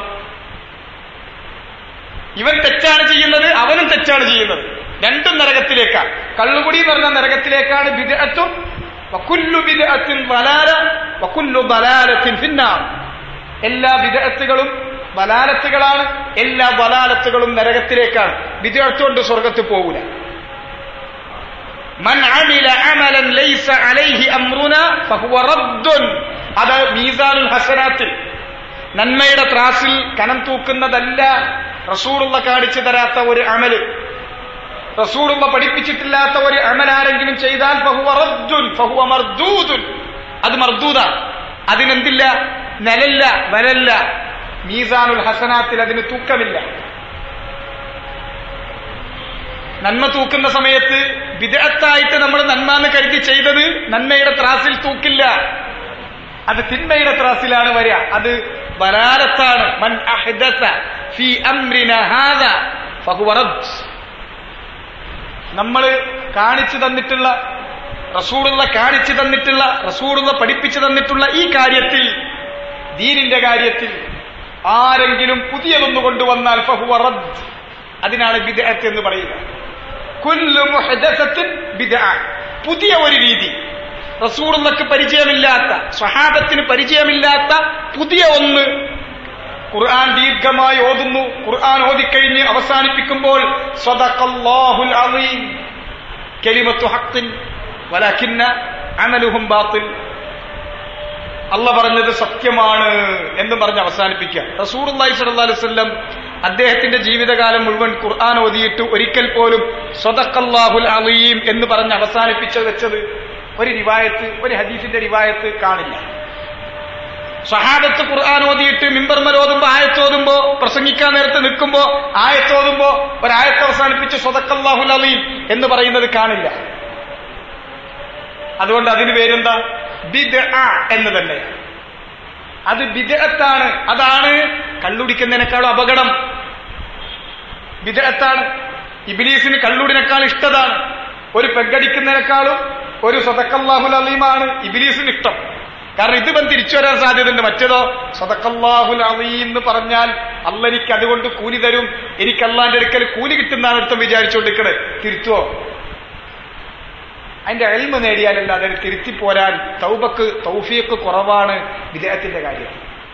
ഇവൻ തെറ്റാണ് ചെയ്യുന്നത്, അവനും തെറ്റാണ് ചെയ്യുന്നത്, രണ്ടും നരകത്തിലേക്കാണ്. കള്ളുകുടി എന്ന് പറഞ്ഞ നരകത്തിലേക്കാണ്. ബിദ്അത്തും വകുല്ലു ബിദ്അത്തിൻ ളലാല വകുല്ലു ളലാലത്തിൻ ഫിന്നാർ. എല്ലാ ബിദ്അത്തുകളും ളലാലത്തുകളാണ്, എല്ലാ ളലാലത്തുകളും നരകത്തിലേക്കാണ്. ബിദ്അത്ത് കൊണ്ട് സ്വർഗ്ഗത്തിൽ പോകൂല. മൻ അമില അമലൻ ലൈസ അലൈഹി അംറുനാ ഫഹുവ റദ്ദുൻ. അത് മീസാനുൽ ഹസനാത്തിൽ, നന്മയുടെ ത്രാസിൽ കനം തൂക്കുന്നതല്ല റസൂലുള്ള കാണിച്ചു തരാത്ത ഒരു അമല്, റസൂലുള്ള പഠിപ്പിച്ചിട്ടില്ലാത്ത ഒരു അമൽ ആരെങ്കിലും ചെയ്താൽ ഫഹുവ റദ്ദുൻ ഫഹുവ മർദൂദുൻ. അത് മർദൂദാ, അതിനെന്തില്ല? നിലല്ല, വരല്ല. മീസാനുൽ ഹസനാത്തിൽ അതിന് തൂക്കമില്ല. നന്മ തൂക്കുന്ന സമയത്ത് ബിദ്അത്തായിട്ട് നമ്മൾ നന്മ കരുതി ചെയ്തത് നന്മയുടെ ത്രാസിൽ തൂക്കില്ല, അത് തിന്മയുടെ ത്രാസിലാണ് വരിക. അത് ബലാലത്താണ്. മൻ അഹ്ദസ ഫീ അംരിനാ ഹാദാ ഫഹുവ റദ്ദ്. നമ്മൾ കാണിച്ചു തന്നിട്ടുള്ള, റസൂലുള്ള കാണിച്ചു തന്നിട്ടുള്ള, റസൂലുള്ള പഠിപ്പിച്ചു തന്നിട്ടുള്ള ഈ കാര്യത്തിൽ, ദീനിന്റെ കാര്യത്തിൽ ആരെങ്കിലും പുതിയതൊന്നു കൊണ്ടുവന്നാൽ ഫഹുവ റദ്ദ്. അതിനാണ് ബിദ്അത്ത് എന്ന് പറയുക. കുല്ലു മുഹ്ദസത്തിൻ ബിദ്അ. പുതിയ ഒരു രീതി, റസൂലുള്ളാഹിക്ക് പരിചയമില്ലാത്ത, സ്വഹാബത്തിന് പരിചയമില്ലാത്ത പുതിയ ഒന്ന്. ഖുർആൻ ദീർഘമായി ഓതുന്നു, ഖുർആൻ ഓതിക്കഴിഞ്ഞ് അവസാനിപ്പിക്കുമ്പോൾ സദഖല്ലാഹുൽ അളീം കലിമത്തു ഹഖ്ഖിൻ വലാകിന്ന അമലുഹും ബാത്തിൽ. അല്ലാഹ് പറഞ്ഞത് സത്യമാണ് എന്ന് പറഞ്ഞ് അവസാനിപ്പിക്കുക. റസൂലുള്ളാഹി സ്വല്ലല്ലാഹു അലൈഹി വസല്ലം അദ്ദേഹത്തിന്റെ ജീവിതകാലം മുഴുവൻ ഖുർആൻ ഓതിയിട്ട് ഒരിക്കൽ പോലും സദഖല്ലാഹുൽ അളീം എന്ന് പറഞ്ഞ് അവസാനിപ്പിച്ചു വെച്ചത് ഒരു റിവായത്ത്, ഒരു ഹദീസിന്റെ റിവായത്ത് കാണില്ല. സ്വഹാബത്ത് ഖുർആൻ ഓതിയിട്ട് മിമ്പർമേൽ ഓതുമ്പോ, ആയത്തോതുമ്പോ, പ്രസംഗിക്കാൻ നേരത്ത് നിൽക്കുമ്പോ ആയത്തോതുമ്പോ ഒരായത്ത് അവസാനിപ്പിച്ച് സദഖല്ലാഹുൽ അളീം എന്ന് പറയുന്നത് കാണില്ല. അതുകൊണ്ട് അതിന് പേരെന്താ? ബിദ്അ എന്ന് തന്നെ. അത് ബിദ്അത്താണ്. അതാണ് കള്ളുടിക്കുന്നതിനേക്കാളും അപകടം. ബിദ്അത്താണ്. ഇബ്ലീസിന് കള്ളുടിനേക്കാൾ ഇഷ്ടതാണ്. ഒരു പെഗ്ഗടിക്കുന്നതിനേക്കാളും ഒരു സദഖല്ലാഹുൽ അളീമാണ് ഇബ്ലീസിന് ഇഷ്ടം. കാരണം ഇത് തിരിച്ചു വരാൻ സാധ്യതയുണ്ട്. മറ്റേതോ സദഖല്ലാഹുൽ അളീം എന്ന് പറഞ്ഞാൽ അല്ല എനിക്ക് അതുകൊണ്ട് കൂലി തരും, എനിക്ക് അള്ളാന്റെ അടുക്കൽ കൂലി കിട്ടുന്നതാണ് അർത്ഥം വിചാരിച്ചുകൊണ്ടിരിക്കണേ. തിരുത്തുവോ? അതിന്റെ ഇൽമ് നേടിയാലല്ല അതിന് തിരുത്തി പോരാൻ തൗബക്ക് തൗഫീഖ് കുറവാണ് ബിദ്അത്തിന്റെ കാര്യം.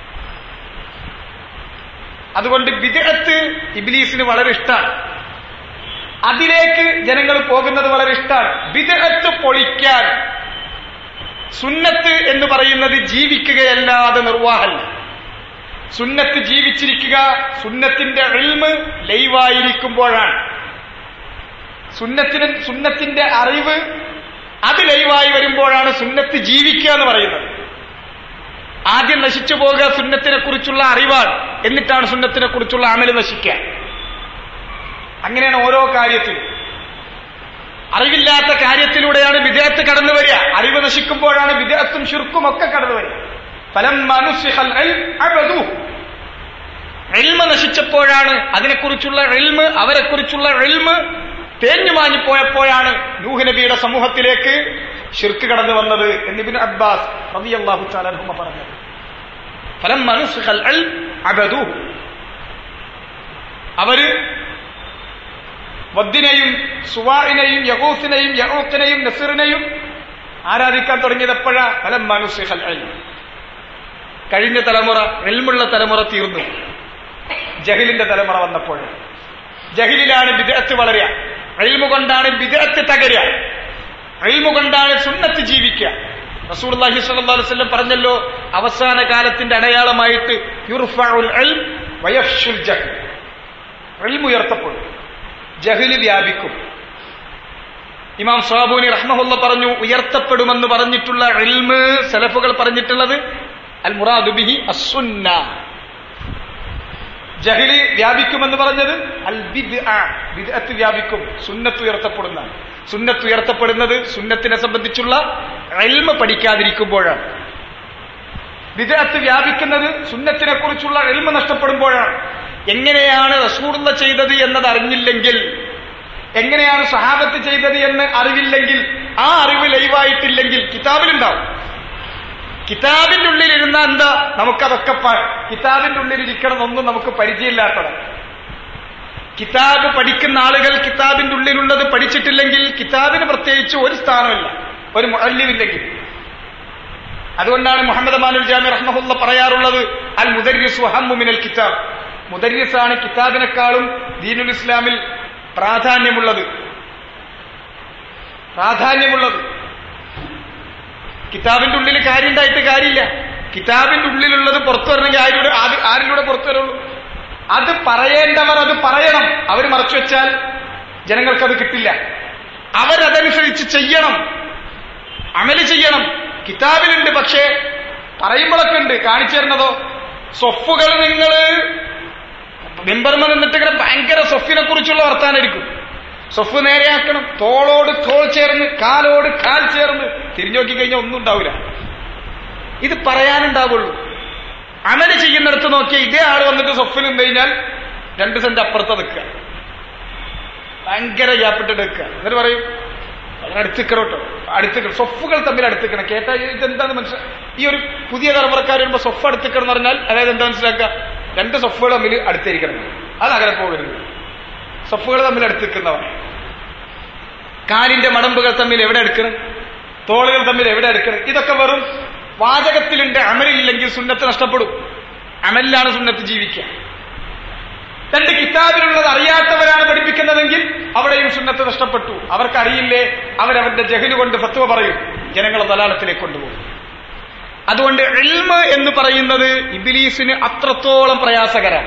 അതുകൊണ്ട് ബിദ്അത്ത് ഇബ്ലീസിന് വളരെ ഇഷ്ടമാണ്, അതിലേക്ക് ജനങ്ങൾ പോകുന്നത് വളരെ ഇഷ്ടമാണ്. ബിദ്അത്ത് പൊളിക്കാൻ സുന്നത്ത് എന്ന് പറയുന്നത് ജീവിക്കുകയല്ലാതെ നിർവാഹമല്ല. സുന്നത്ത് ജീവിച്ചിരിക്കുക സുന്നത്തിന്റെ ഇൽമ് ലൈവായിരിക്കുമ്പോഴാണ്. സുന്നത്തിന്റെ അറിവ് അത് ലൈവായി വരുമ്പോഴാണ് സുന്നത്ത് ജീവിക്കുക എന്ന് പറയുന്നത്. ആദ്യം നശിച്ചു പോകുക സുന്നത്തിനെ കുറിച്ചുള്ള അറിവാണ്, എന്നിട്ടാണ് സുന്നത്തിനെ കുറിച്ചുള്ള അമല് നശിക്കുക. അങ്ങനെയാണ് ഓരോ കാര്യത്തിലും. അറിവില്ലാത്ത കാര്യത്തിലൂടെയാണ് ബിദ്അത്ത് കടന്നു വരിക. അറിവ് നശിക്കുമ്പോഴാണ് ബിദ്അത്തും ശിർക്കും ഒക്കെ കടന്നു വരിക. ഇൽമ നശിച്ചപ്പോഴാണ് അതിനെക്കുറിച്ചുള്ള ഇൽമ്, അവരെക്കുറിച്ചുള്ള ഇൽമ് തേഞ്ഞു മാഞ്ഞുപോയപ്പോഴാണ് നൂഹ് നബിയുടെ സമൂഹത്തിലേക്ക് ശിർക്ക് കടന്നു വന്നത് എന്ന് ഇബ്നു അബ്ബാസ് റളിയല്ലാഹു തആല അൻഹു പറഞ്ഞത്. ഫലമ്മ നുസിഖൽ ഇൽം അബദൂഹു, അവര് വദ്ദിനെയും സുവാഇനെയും യഗൂസിനെയും യഊഖിനെയും നസ്റിനെയും ആരാധിക്കാൻ തുടങ്ങിയതെപ്പോഴാ? ഫലമ്മ നുസിഖൽ ഇൽം, കഴിഞ്ഞ തലമുറ ഇൽമുള്ള തലമുറ തീർന്നു, ജഹിലിന്റെ തലമുറ വന്നപ്പോൾ. ജഹിലിലാണ് ബിദ്അത്ത് വളരുക, ഇൽമു കൊണ്ടാണ് ബിദ്അത്ത് തകരുക, ഇൽമു കൊണ്ടാണ് സുന്നത്ത് ജീവിക്കുക. റസൂലുള്ളാഹി സ്വല്ലല്ലാഹു അലൈഹി വസല്ലം പറഞ്ഞല്ലോ, അവസാന കാലത്തിന്റെ അടയാളമായിട്ട് യുർഫഉൽ ഇൽം വയഫ്ശുൽ ജഹൽ, ഇൽമു ഉയർത്തപ്പെടും, ജഹല് വ്യാപിക്കും. ഇമാം സ്വാബൂനി റഹ്മഹുള്ള പറഞ്ഞു, ഉയർത്തപ്പെടുമെന്ന് പറഞ്ഞിട്ടുള്ള ഇൽമ് സലഫുകൾ പറഞ്ഞിട്ടുള്ളത് അൽ മുറാദു ബിഹി അസ്സുന്ന. ജഹല് വ്യാപിക്കുമെന്ന് പറഞ്ഞത് അൽ ബിദ്അ, ബിദ്അത്ത് വ്യാപിക്കും, സുന്നത്ത് ഉയർത്തപ്പെടുന്നതാണ്. സുന്നത്ത് ഉയർത്തപ്പെടുന്നത് സുന്നത്തിനെ സംബന്ധിച്ചുള്ള ഇൽമ് പഠിക്കാതിരിക്കുമ്പോഴാണ്. ബിദ്അത്ത് വ്യാപിക്കുന്നത് സുന്നത്തിനെ കുറിച്ചുള്ള ഇൽമ് നഷ്ടപ്പെടുമ്പോഴാണ്. എങ്ങനെയാണ് റസൂലുള്ളാഹി ചെയ്തത് എന്നത് അറിഞ്ഞില്ലെങ്കിൽ, എങ്ങനെയാണ് സഹാബത്ത് ചെയ്തത് എന്ന് അറിവില്ലെങ്കിൽ, ആ അറിവ് ലൈവായിട്ടില്ലെങ്കിൽ കിതാബിലുണ്ടാവും. കിതാബിന്റെ ഉള്ളിലിരുന്ന എന്താ നമുക്കതൊക്കെ കിതാബിന്റെ ഉള്ളിലിരിക്കണമെന്നൊന്നും നമുക്ക് പരിചയമില്ലാത്തതാണ്. കിതാബ് പഠിക്കുന്ന ആളുകൾ കിതാബിന്റെ ഉള്ളിലുള്ളത് പഠിച്ചിട്ടില്ലെങ്കിൽ കിതാബിന് പ്രത്യേകിച്ച് ഒരു സ്ഥാനമില്ല, ഒരു മുഅല്ലിമില്ലെങ്കിൽ. അതുകൊണ്ടാണ് മുഹമ്മദ് അമാനുൽ ജാമി റഹ്മഹുള്ള പറയാറുള്ളത്, അൽ മുദർരിസു അഹമ്മു മിനൽ കിതാബ്. മുദർരിസാണ് കിതാബിനെക്കാളും ദീനുൽ ഇസ്ലാമിൽ പ്രാധാന്യമുള്ളത്. കിതാബിന്റെ ഉള്ളിൽ കാര്യം ഉണ്ടായിട്ട് കാര്യമില്ല. കിതാബിന്റെ ഉള്ളിലുള്ളത് പുറത്തു വരണമെങ്കിൽ ആരിലൂടെ പുറത്തു വരുള്ളൂ? അത് പറയേണ്ടവർ അത് പറയണം. അവർ മറച്ചു വെച്ചാൽ ജനങ്ങൾക്കത് കിട്ടില്ല. അവരതനുസരിച്ച് ചെയ്യണം, അമല് ചെയ്യണം. കിതാബിലുണ്ട്, പക്ഷേ പറയുമ്പോഴൊക്കെ ഉണ്ട്. കാണിച്ചു തരുന്നതോ സൊഫുകൾ, നിങ്ങൾ മെമ്പർമാർ നിന്നിട്ട് ഇങ്ങനെ ഭയങ്കര സൊഫിനെ കുറിച്ചുള്ള വർത്താനായിരിക്കും. സൊഫ് നേരെയാക്കണം, തോളോട് തോൾ ചേർന്ന് കാലോട് കാൽ ചേർന്ന്. തിരിഞ്ഞു നോക്കി കഴിഞ്ഞാൽ ഒന്നും ഉണ്ടാവില്ല. ഇത് പറയാനുണ്ടാവുള്ളൂ. അമല് ചെയ്യുന്നിടത്ത് നോക്കിയാൽ ഇതേ ആള് വന്നിട്ട് സൊഫിൽ നിന്ന് കഴിഞ്ഞാൽ 2 സെന്റ് അപ്പുറത്ത് നിൽക്കുക, ഭയങ്കര ഗ്യാപ്പിട്ടിട്ട് നിൽക്കുക. എന്നിട്ട് പറയും അടുത്തിക്കണോട്ടോ, അടുത്തിക്കണം. സൊഫുകൾ തമ്മിൽ അടുത്തിക്കണം. കേട്ടാ ഇതെന്താന്ന് മനസ്സിലാക്കുക. ഈ ഒരു പുതിയ തലമുറക്കാർ വരുമ്പോൾ സൊഫ് അടുത്തിക്കണം എന്ന് പറഞ്ഞാൽ അതായത് എന്താ മനസ്സിലാക്കുക? 2 സൊഫുകൾ തമ്മിൽ അടുത്തിരിക്കണം, അതങ്ങനെ പോകരുത്. സൊഫുകൾ തമ്മിൽ അടുത്തിരിക്കുന്നവർ, കാലിന്റെ മടമ്പുകൾ തമ്മിൽ എവിടെ അടുക്കണം, തോളുകൾ തമ്മിൽ എവിടെ അടുക്കണം. ഇതൊക്കെ വെറും വാചകത്തിലുണ്ട്. അമലില്ലെങ്കിൽ സുന്നത്ത് നഷ്ടപ്പെടും. അമലിലാണ് സുന്നത്ത് ജീവിക്കുക. 2 കിതാബിലുള്ളത് അറിയാത്തവരാണ് പഠിപ്പിക്കുന്നതെങ്കിൽ അവിടെയും സുന്നത്ത് നഷ്ടപ്പെട്ടു. അവർക്കറിയില്ലേ, അവരവരുടെ ജഹല് കൊണ്ട് ഫത്വ പറയും, ജനങ്ങളെ ദലാലത്തിലേക്ക് കൊണ്ടുപോകും. അതുകൊണ്ട് ഇൽമ് എന്ന് പറയുന്നത് ഇബ്ലീസിന് അത്രത്തോളം പ്രയാസകരാണ്.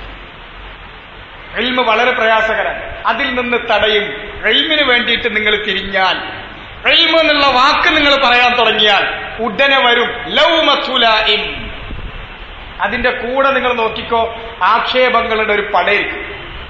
ഇൽമ് വളരെ പ്രയാസകരാണ്. അതിൽ നിന്ന് തടയും. ഇൽമിന് വേണ്ടിയിട്ട് നിങ്ങൾ തിരിഞ്ഞാൽ, ഇൽമ് എന്നുള്ള വാക്ക് നിങ്ങൾ പറയാൻ തുടങ്ങിയാൽ ഉടനെ വരും ലൗമത്തുലായിം. അതിന്റെ കൂടെ നിങ്ങൾ നോക്കിക്കോ, ആക്ഷേപങ്ങളുടെ ഒരു പടയിരിക്കും.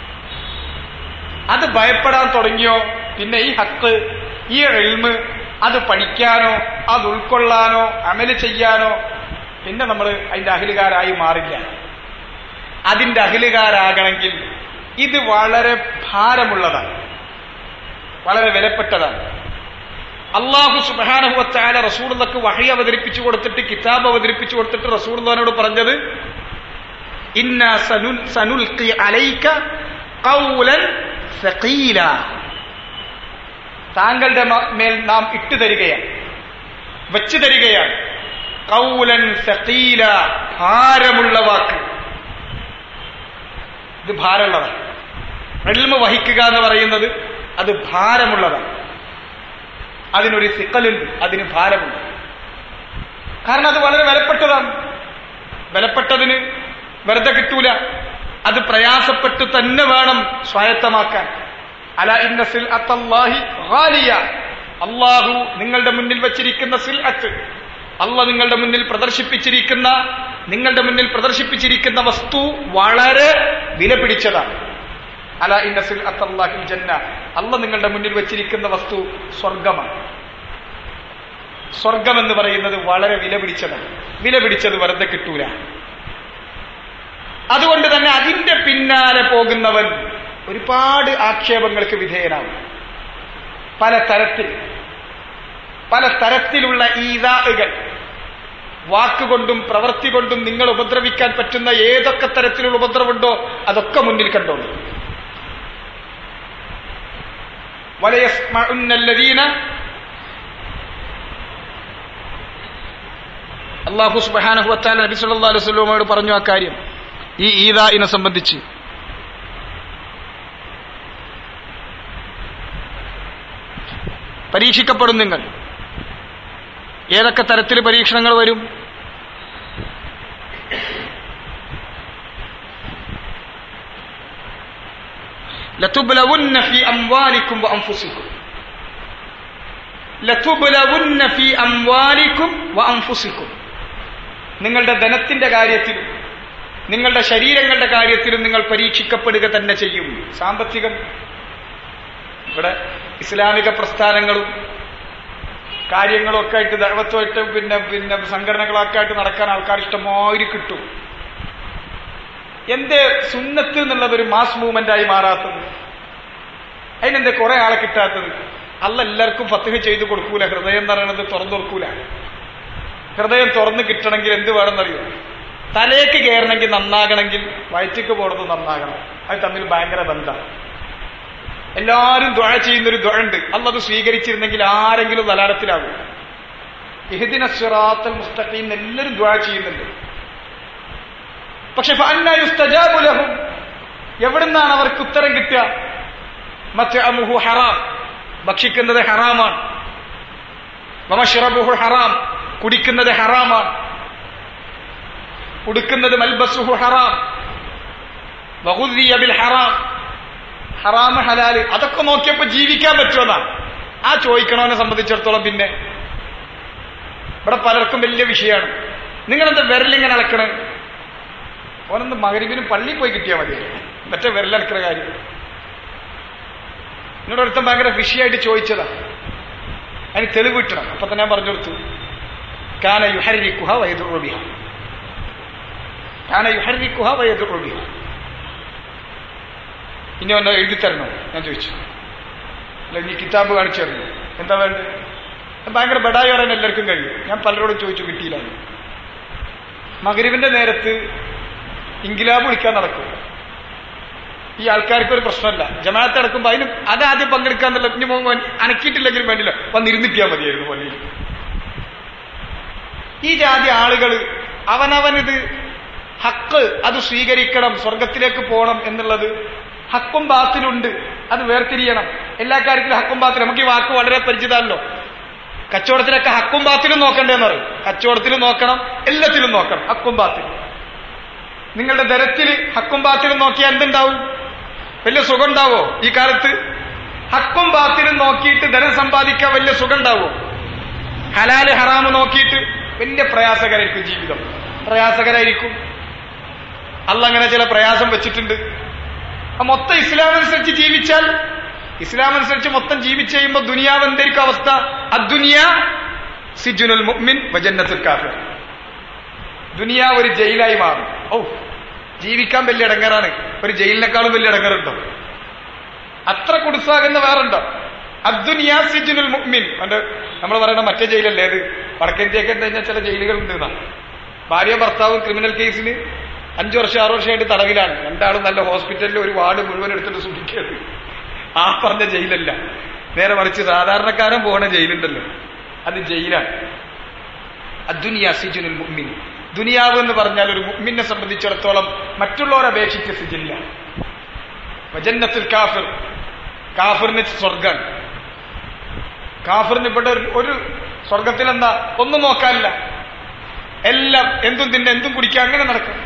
അത് ഭയപ്പെടാൻ തുടങ്ങിയോ പിന്നെ ഈ ഹക്ക്, ഈ ഇൽമ് അത് പഠിക്കാനോ അത് ഉൾക്കൊള്ളാനോ അമല് ചെയ്യാനോ പിന്നെ നമ്മൾ അതിന്റെ അഹ്ലുകാരായി മാറില്ല. അതിന്റെ അഹ്ലുകാരാകണമെങ്കിൽ ഇത് വളരെ ഭാരമുള്ളതാണ്, വളരെ വിലപ്പെട്ടതാണ്. അല്ലാഹു സുബ്ഹാനഹു വ തആല റസൂലുള്ളാഹിക്ക് വഹി അവതരിപ്പിച്ചു കൊടുത്തിട്ട്, കിതാബ് അവതരിപ്പിച്ചു കൊടുത്തിട്ട് റസൂലുള്ളാഹിനോട് പറഞ്ഞത് ഇന്നാ സനുൽഖി അലൈക ഖൗലൻ സഖീല, താങ്കളുടെ മേൽ നാം ഇട്ടു തരികയാണ്, വെച്ചു തരികയാണ്. ഖൗലൻ സഖീല, ഭാരമുള്ള വാക്ക്. ഇത് ഭാരമുള്ളതാണ്. ഇൽമ് വഹിക്കുക എന്ന് പറയുന്നത് അത് ഭാരമുള്ളതാണ്. അതിനൊരു സിഖലുണ്ട്, അതിന് ഭാരമുണ്ട്. കാരണം അത് വളരെ വിലപ്പെട്ടതാണ്. വിലപ്പെട്ടതിന് വെറുതെ കിട്ടൂല. അത് പ്രയാസപ്പെട്ട് തന്നെ വേണം സ്വായത്തമാക്കാൻ. അലാ ഇന്ന സിൽഅത്തല്ലാഹി ഗാലിയ, അല്ലാഹു നിങ്ങളുടെ മുന്നിൽ വെച്ചിരിക്കുന്ന സിൽഅത്ത്, അല്ലാഹു നിങ്ങളുടെ മുന്നിൽ പ്രദർശിപ്പിച്ചിരിക്കുന്ന വസ്തു വളരെ വില പിടിച്ചതാണ്. അലാ ഇന്ന സിൽഅത്തല്ലാഹിൽ ജന്ന, അല്ലാഹു നിങ്ങളുടെ മുന്നിൽ വെച്ചിരിക്കുന്ന വസ്തു സ്വർഗമാണ്. സ്വർഗം എന്ന് പറയുന്നത് വളരെ വില പിടിച്ചതാണ്. വില പിടിച്ചത് വെറുതെ കിട്ടൂല. അതുകൊണ്ട് തന്നെ അതിന്റെ പിന്നാലെ പോകുന്നവൻ ഒരുപാട് ആക്ഷേപങ്ങൾക്ക് വിധേയനാകും. പല തരത്തിലുള്ള ഈദാകൾ, വാക്കുകൊണ്ടും പ്രവൃത്തി കൊണ്ടും നിങ്ങൾ ഉപദ്രവിക്കാൻ പറ്റുന്ന ഏതൊക്കെ തരത്തിലുള്ള ഉപദ്രവമുണ്ടോ അതൊക്കെ മുന്നിൽ കണ്ടോളൂ. വലയസ്മഉന്നല്ലദീന, അല്ലാഹു സുബ്ഹാനഹു വ തആല നബി സല്ലല്ലാഹു അലൈഹി വസല്ലമയോട് പറഞ്ഞു ആ കാര്യം, ഈ ഈദാഇനെ സംബന്ധിച്ച്. പരീക്ഷിക്കപ്പെടും നിങ്ങൾ. ഏതൊക്കെ തരത്തിൽ പരീക്ഷണങ്ങൾ വരും? ലതുബ്ലവുന്ന ഫീ അംവാലികും വഅൻഫുസികും, ലതുബ്ലവുന്ന ഫീ അംവാലികും വഅൻഫുസികും. നിങ്ങളുടെ ധനത്തിന്റെ കാര്യത്തിലും നിങ്ങളുടെ ശരീരങ്ങളുടെ കാര്യത്തിലും നിങ്ങൾ പരീക്ഷിക്കപ്പെടുക തന്നെ ചെയ്യും. സാമ്പത്തികം, ഇവിടെ ഇസ്ലാമിക പ്രസ്ഥാനങ്ങളും കാര്യങ്ങളും ഒക്കെ ആയിട്ട് ദഅവത്തുമായിട്ട് പിന്നെ സംഘടനകളൊക്കെ ആയിട്ട് നടക്കാൻ ആൾക്കാർ ഇഷ്ടമായി കിട്ടും. എന്തേ സുന്നത്ത് എന്നുള്ളത് ഒരു മാസ് മൂവ്മെന്റ് ആയി മാറാത്തത്? അതിനെന്താ കുറെ ആളെ കിട്ടാത്തത്? അല്ല എല്ലാവർക്കും ഫത്ഹ് ചെയ്തു കൊടുക്കൂല. ഹൃദയം എന്ന് പറയുന്നത് തുറന്നു കൊടുക്കൂല. ഹൃദയം തുറന്നു കിട്ടണമെങ്കിൽ എന്ത് വേണമെന്നറിയോ? തലേക്ക് കയറണമെങ്കിൽ, നന്നാകണമെങ്കിൽ വയറ്റിക്ക് പോണത് നന്നാകണം. അത് തമ്മിൽ ഭയങ്കര ബന്ധമാണ്. എല്ലാവരും ദുആ ചെയ്യുന്നൊരു ദുആ ഉണ്ട്. അല്ലാഹു സ്വീകരിച്ചിരുന്നെങ്കിൽ ആരെങ്കിലും ദലാലത്തിലാകും. ഇഹ്ദിന സിറാത്തൽ മുസ്തഖീം എല്ലാവരും ദുആ ചെയ്യുന്നുണ്ട്. പക്ഷെ ഫഅന്നാ യുസ്തജാബു ലഹും, എവിടുന്നാണ് അവർക്ക് ഉത്തരം കിട്ടുക? മത്അമുഹു ഹറാം, ഭക്ഷിക്കുന്നത് ഹറാമാണ്. വമശ്റബുഹു ഹറാം, കുടിക്കുന്നത് ഹറാമാണ്. ഉടുക്കുന്നത് മൽബസുഹു ഹറാം, വഗുദിയ ബിൽ ഹറാം, ഹറാം ഹലാല്. അതൊക്കെ നോക്കിയപ്പോ ജീവിക്കാൻ പറ്റുമെന്നാ ആ ചോദിക്കണവനെ സംബന്ധിച്ചിടത്തോളം. പിന്നെ ഇവിടെ പലർക്കും വലിയ വിഷയമാണ്. നിങ്ങളെന്താ വിരലിങ്ങനെ അളക്കണേ? ഓനൊന്ന് മഗ്‌രിബിന് പള്ളിയിൽ പോയി കിട്ടിയാൽ മതി. മറ്റേ വിരലടക്കുന്ന കാര്യം നിങ്ങളുടെ അടുത്ത് ഭയങ്കര വിഷയമായിട്ട് ചോദിച്ചതാ. അതിന് തെളിവ് കിട്ടണം. അപ്പൊ തന്നെ ഞാൻ പറഞ്ഞു കൊടുത്തു, കാന യുഹർരിക്കുഹ വയദുഉ ബിഹ, കാന യുഹർരിക്കുഹ വയദുഉ ബിഹ. ഇനി ഒന്ന് എഴുതി തരണോ ഞാൻ ചോദിച്ചു. അല്ല ഇനി കിതാബ് കാണിച്ചു തരണോ? എന്താ വേണ്ടത്? ഭയങ്കര ബടായി പറയാൻ എല്ലാവർക്കും കഴിയും. ഞാൻ പലരോടും ചോദിച്ചു, കിട്ടിയില്ല. മഗ്‌രിബിന്റെ നേരത്ത് ഇൻകിലാബ് വിളിക്കാൻ നടക്കും. ഈ ആൾക്കാർക്ക് ഒരു പ്രശ്നമല്ല. ജമാഅത്ത് നടക്കുമ്പോൾ അത് ആദ്യം പങ്കെടുക്കാന്നുള്ള, ഇനി അനക്കിയിട്ടില്ലെങ്കിലും വേണ്ടില്ല, വന്നിരുന്നിട്ടിയാൽ മതിയായിരുന്നു പള്ളിയിൽ. ഈ ജാതി ആളുകൾ അവനവനിത് ഹക്ക്, അത് സ്വീകരിക്കണം, സ്വർഗത്തിലേക്ക് പോകണം എന്നുള്ളത് ഹക്കും ബാത്തിലുണ്ട്. അത് വേർതിരിയണം. എല്ലാ കാര്യത്തിലും ഹക്കും ബാത്തിലും. നമുക്ക് ഈ വാക്ക് വളരെ പരിചിതമല്ലോ. കച്ചവടത്തിലൊക്കെ ഹക്കും ബാത്തിലും നോക്കണ്ടേന്ന് പറയും. കച്ചവടത്തിലും നോക്കണം, എല്ലാത്തിലും നോക്കണം ഹക്കും ബാത്തിലും. നിങ്ങളുടെ ധനത്തിൽ ഹക്കും ബാത്തിലും നോക്കിയാൽ എന്തുണ്ടാവും? വലിയ സുഖം ഉണ്ടാവോ ഈ കാലത്ത്? ഹക്കും ബാത്തിലും നോക്കിയിട്ട് ധനം സമ്പാദിക്കാൻ വലിയ സുഖം ഉണ്ടാവോ? ഹലാല് ഹറാമ് നോക്കിയിട്ട് വലിയ പ്രയാസകരായിരിക്കും ജീവിതം. പ്രയാസകരായിരിക്കും. അല്ലാഹ് അങ്ങനെ ചില പ്രയാസം വെച്ചിട്ടുണ്ട്. മൊത്തം ഇസ്ലാം അനുസരിച്ച് ജീവിച്ചാൽ, ഇസ്ലാം അനുസരിച്ച് മൊത്തം ജീവിച്ചു കഴിയുമ്പോൾ ദുനിയാവ് എന്തായിരിക്കും അവസ്ഥ? അദ്ദുനിയ സിജുനുൽ മുഅ്മിൻ വജന്നത്തുൽ കാഫിർ. ദുനിയാവ് ഒരു ജയിലായി മാറും. ഓ, ജീവിക്കാൻ വലിയ ഇടങ്ങറാണ്. ഒരു ജയിലിനേക്കാളും വലിയ ഇടങ്ങറുണ്ടോ? അത്ര കുടുസാകുന്ന വേറുണ്ടോ? അദ്ദുനിയാ സിജ്നുൽ മുഅ്മിൻ. നമ്മൾ പറയുന്ന മറ്റേ ജയിലല്ലേ അത്? വടക്കേന്ത്യയൊക്കെ കഴിഞ്ഞാൽ ചില ജയിലുകൾ ഉണ്ട് എന്നാ. ഭാര്യ ഭർത്താവും ക്രിമിനൽ കേസിന് 5 വർഷം 6 വർഷമായിട്ട് തടവിലാണ്. രണ്ടാളും നല്ല ഹോസ്പിറ്റലിൽ ഒരു വാർഡ് മുഴുവൻ എടുത്തിട്ട് സൂക്ഷിക്കരുത്. ആ പറഞ്ഞ ജയിലല്ല, നേരെ മറിച്ച് സാധാരണക്കാരൻ പോകണ ജയിലുണ്ടല്ലോ, അത് ജയിലാണ്. അദ്ദുനിയാ സിജ്നുൽ മുഅ്മിൻ. ദുനിയാവ് എന്ന് പറഞ്ഞാൽ ഒരു മുഅ്മിനെ സംബന്ധിച്ചിടത്തോളം മറ്റുള്ളവരെ അപേക്ഷിച്ച് സിജ്നില്ല. വജന്നത്തുൽ കാഫിർ, കാഫിറിന് സ്വർഗം. കാഫിറിന് ഇവിടെ ഒരു സ്വർഗത്തിൽ എന്താ ഒന്നും നോക്കാനില്ല, എല്ലാം എന്തും തിന്നെ എന്തും കുടിക്കുക, അങ്ങനെ നടക്കും.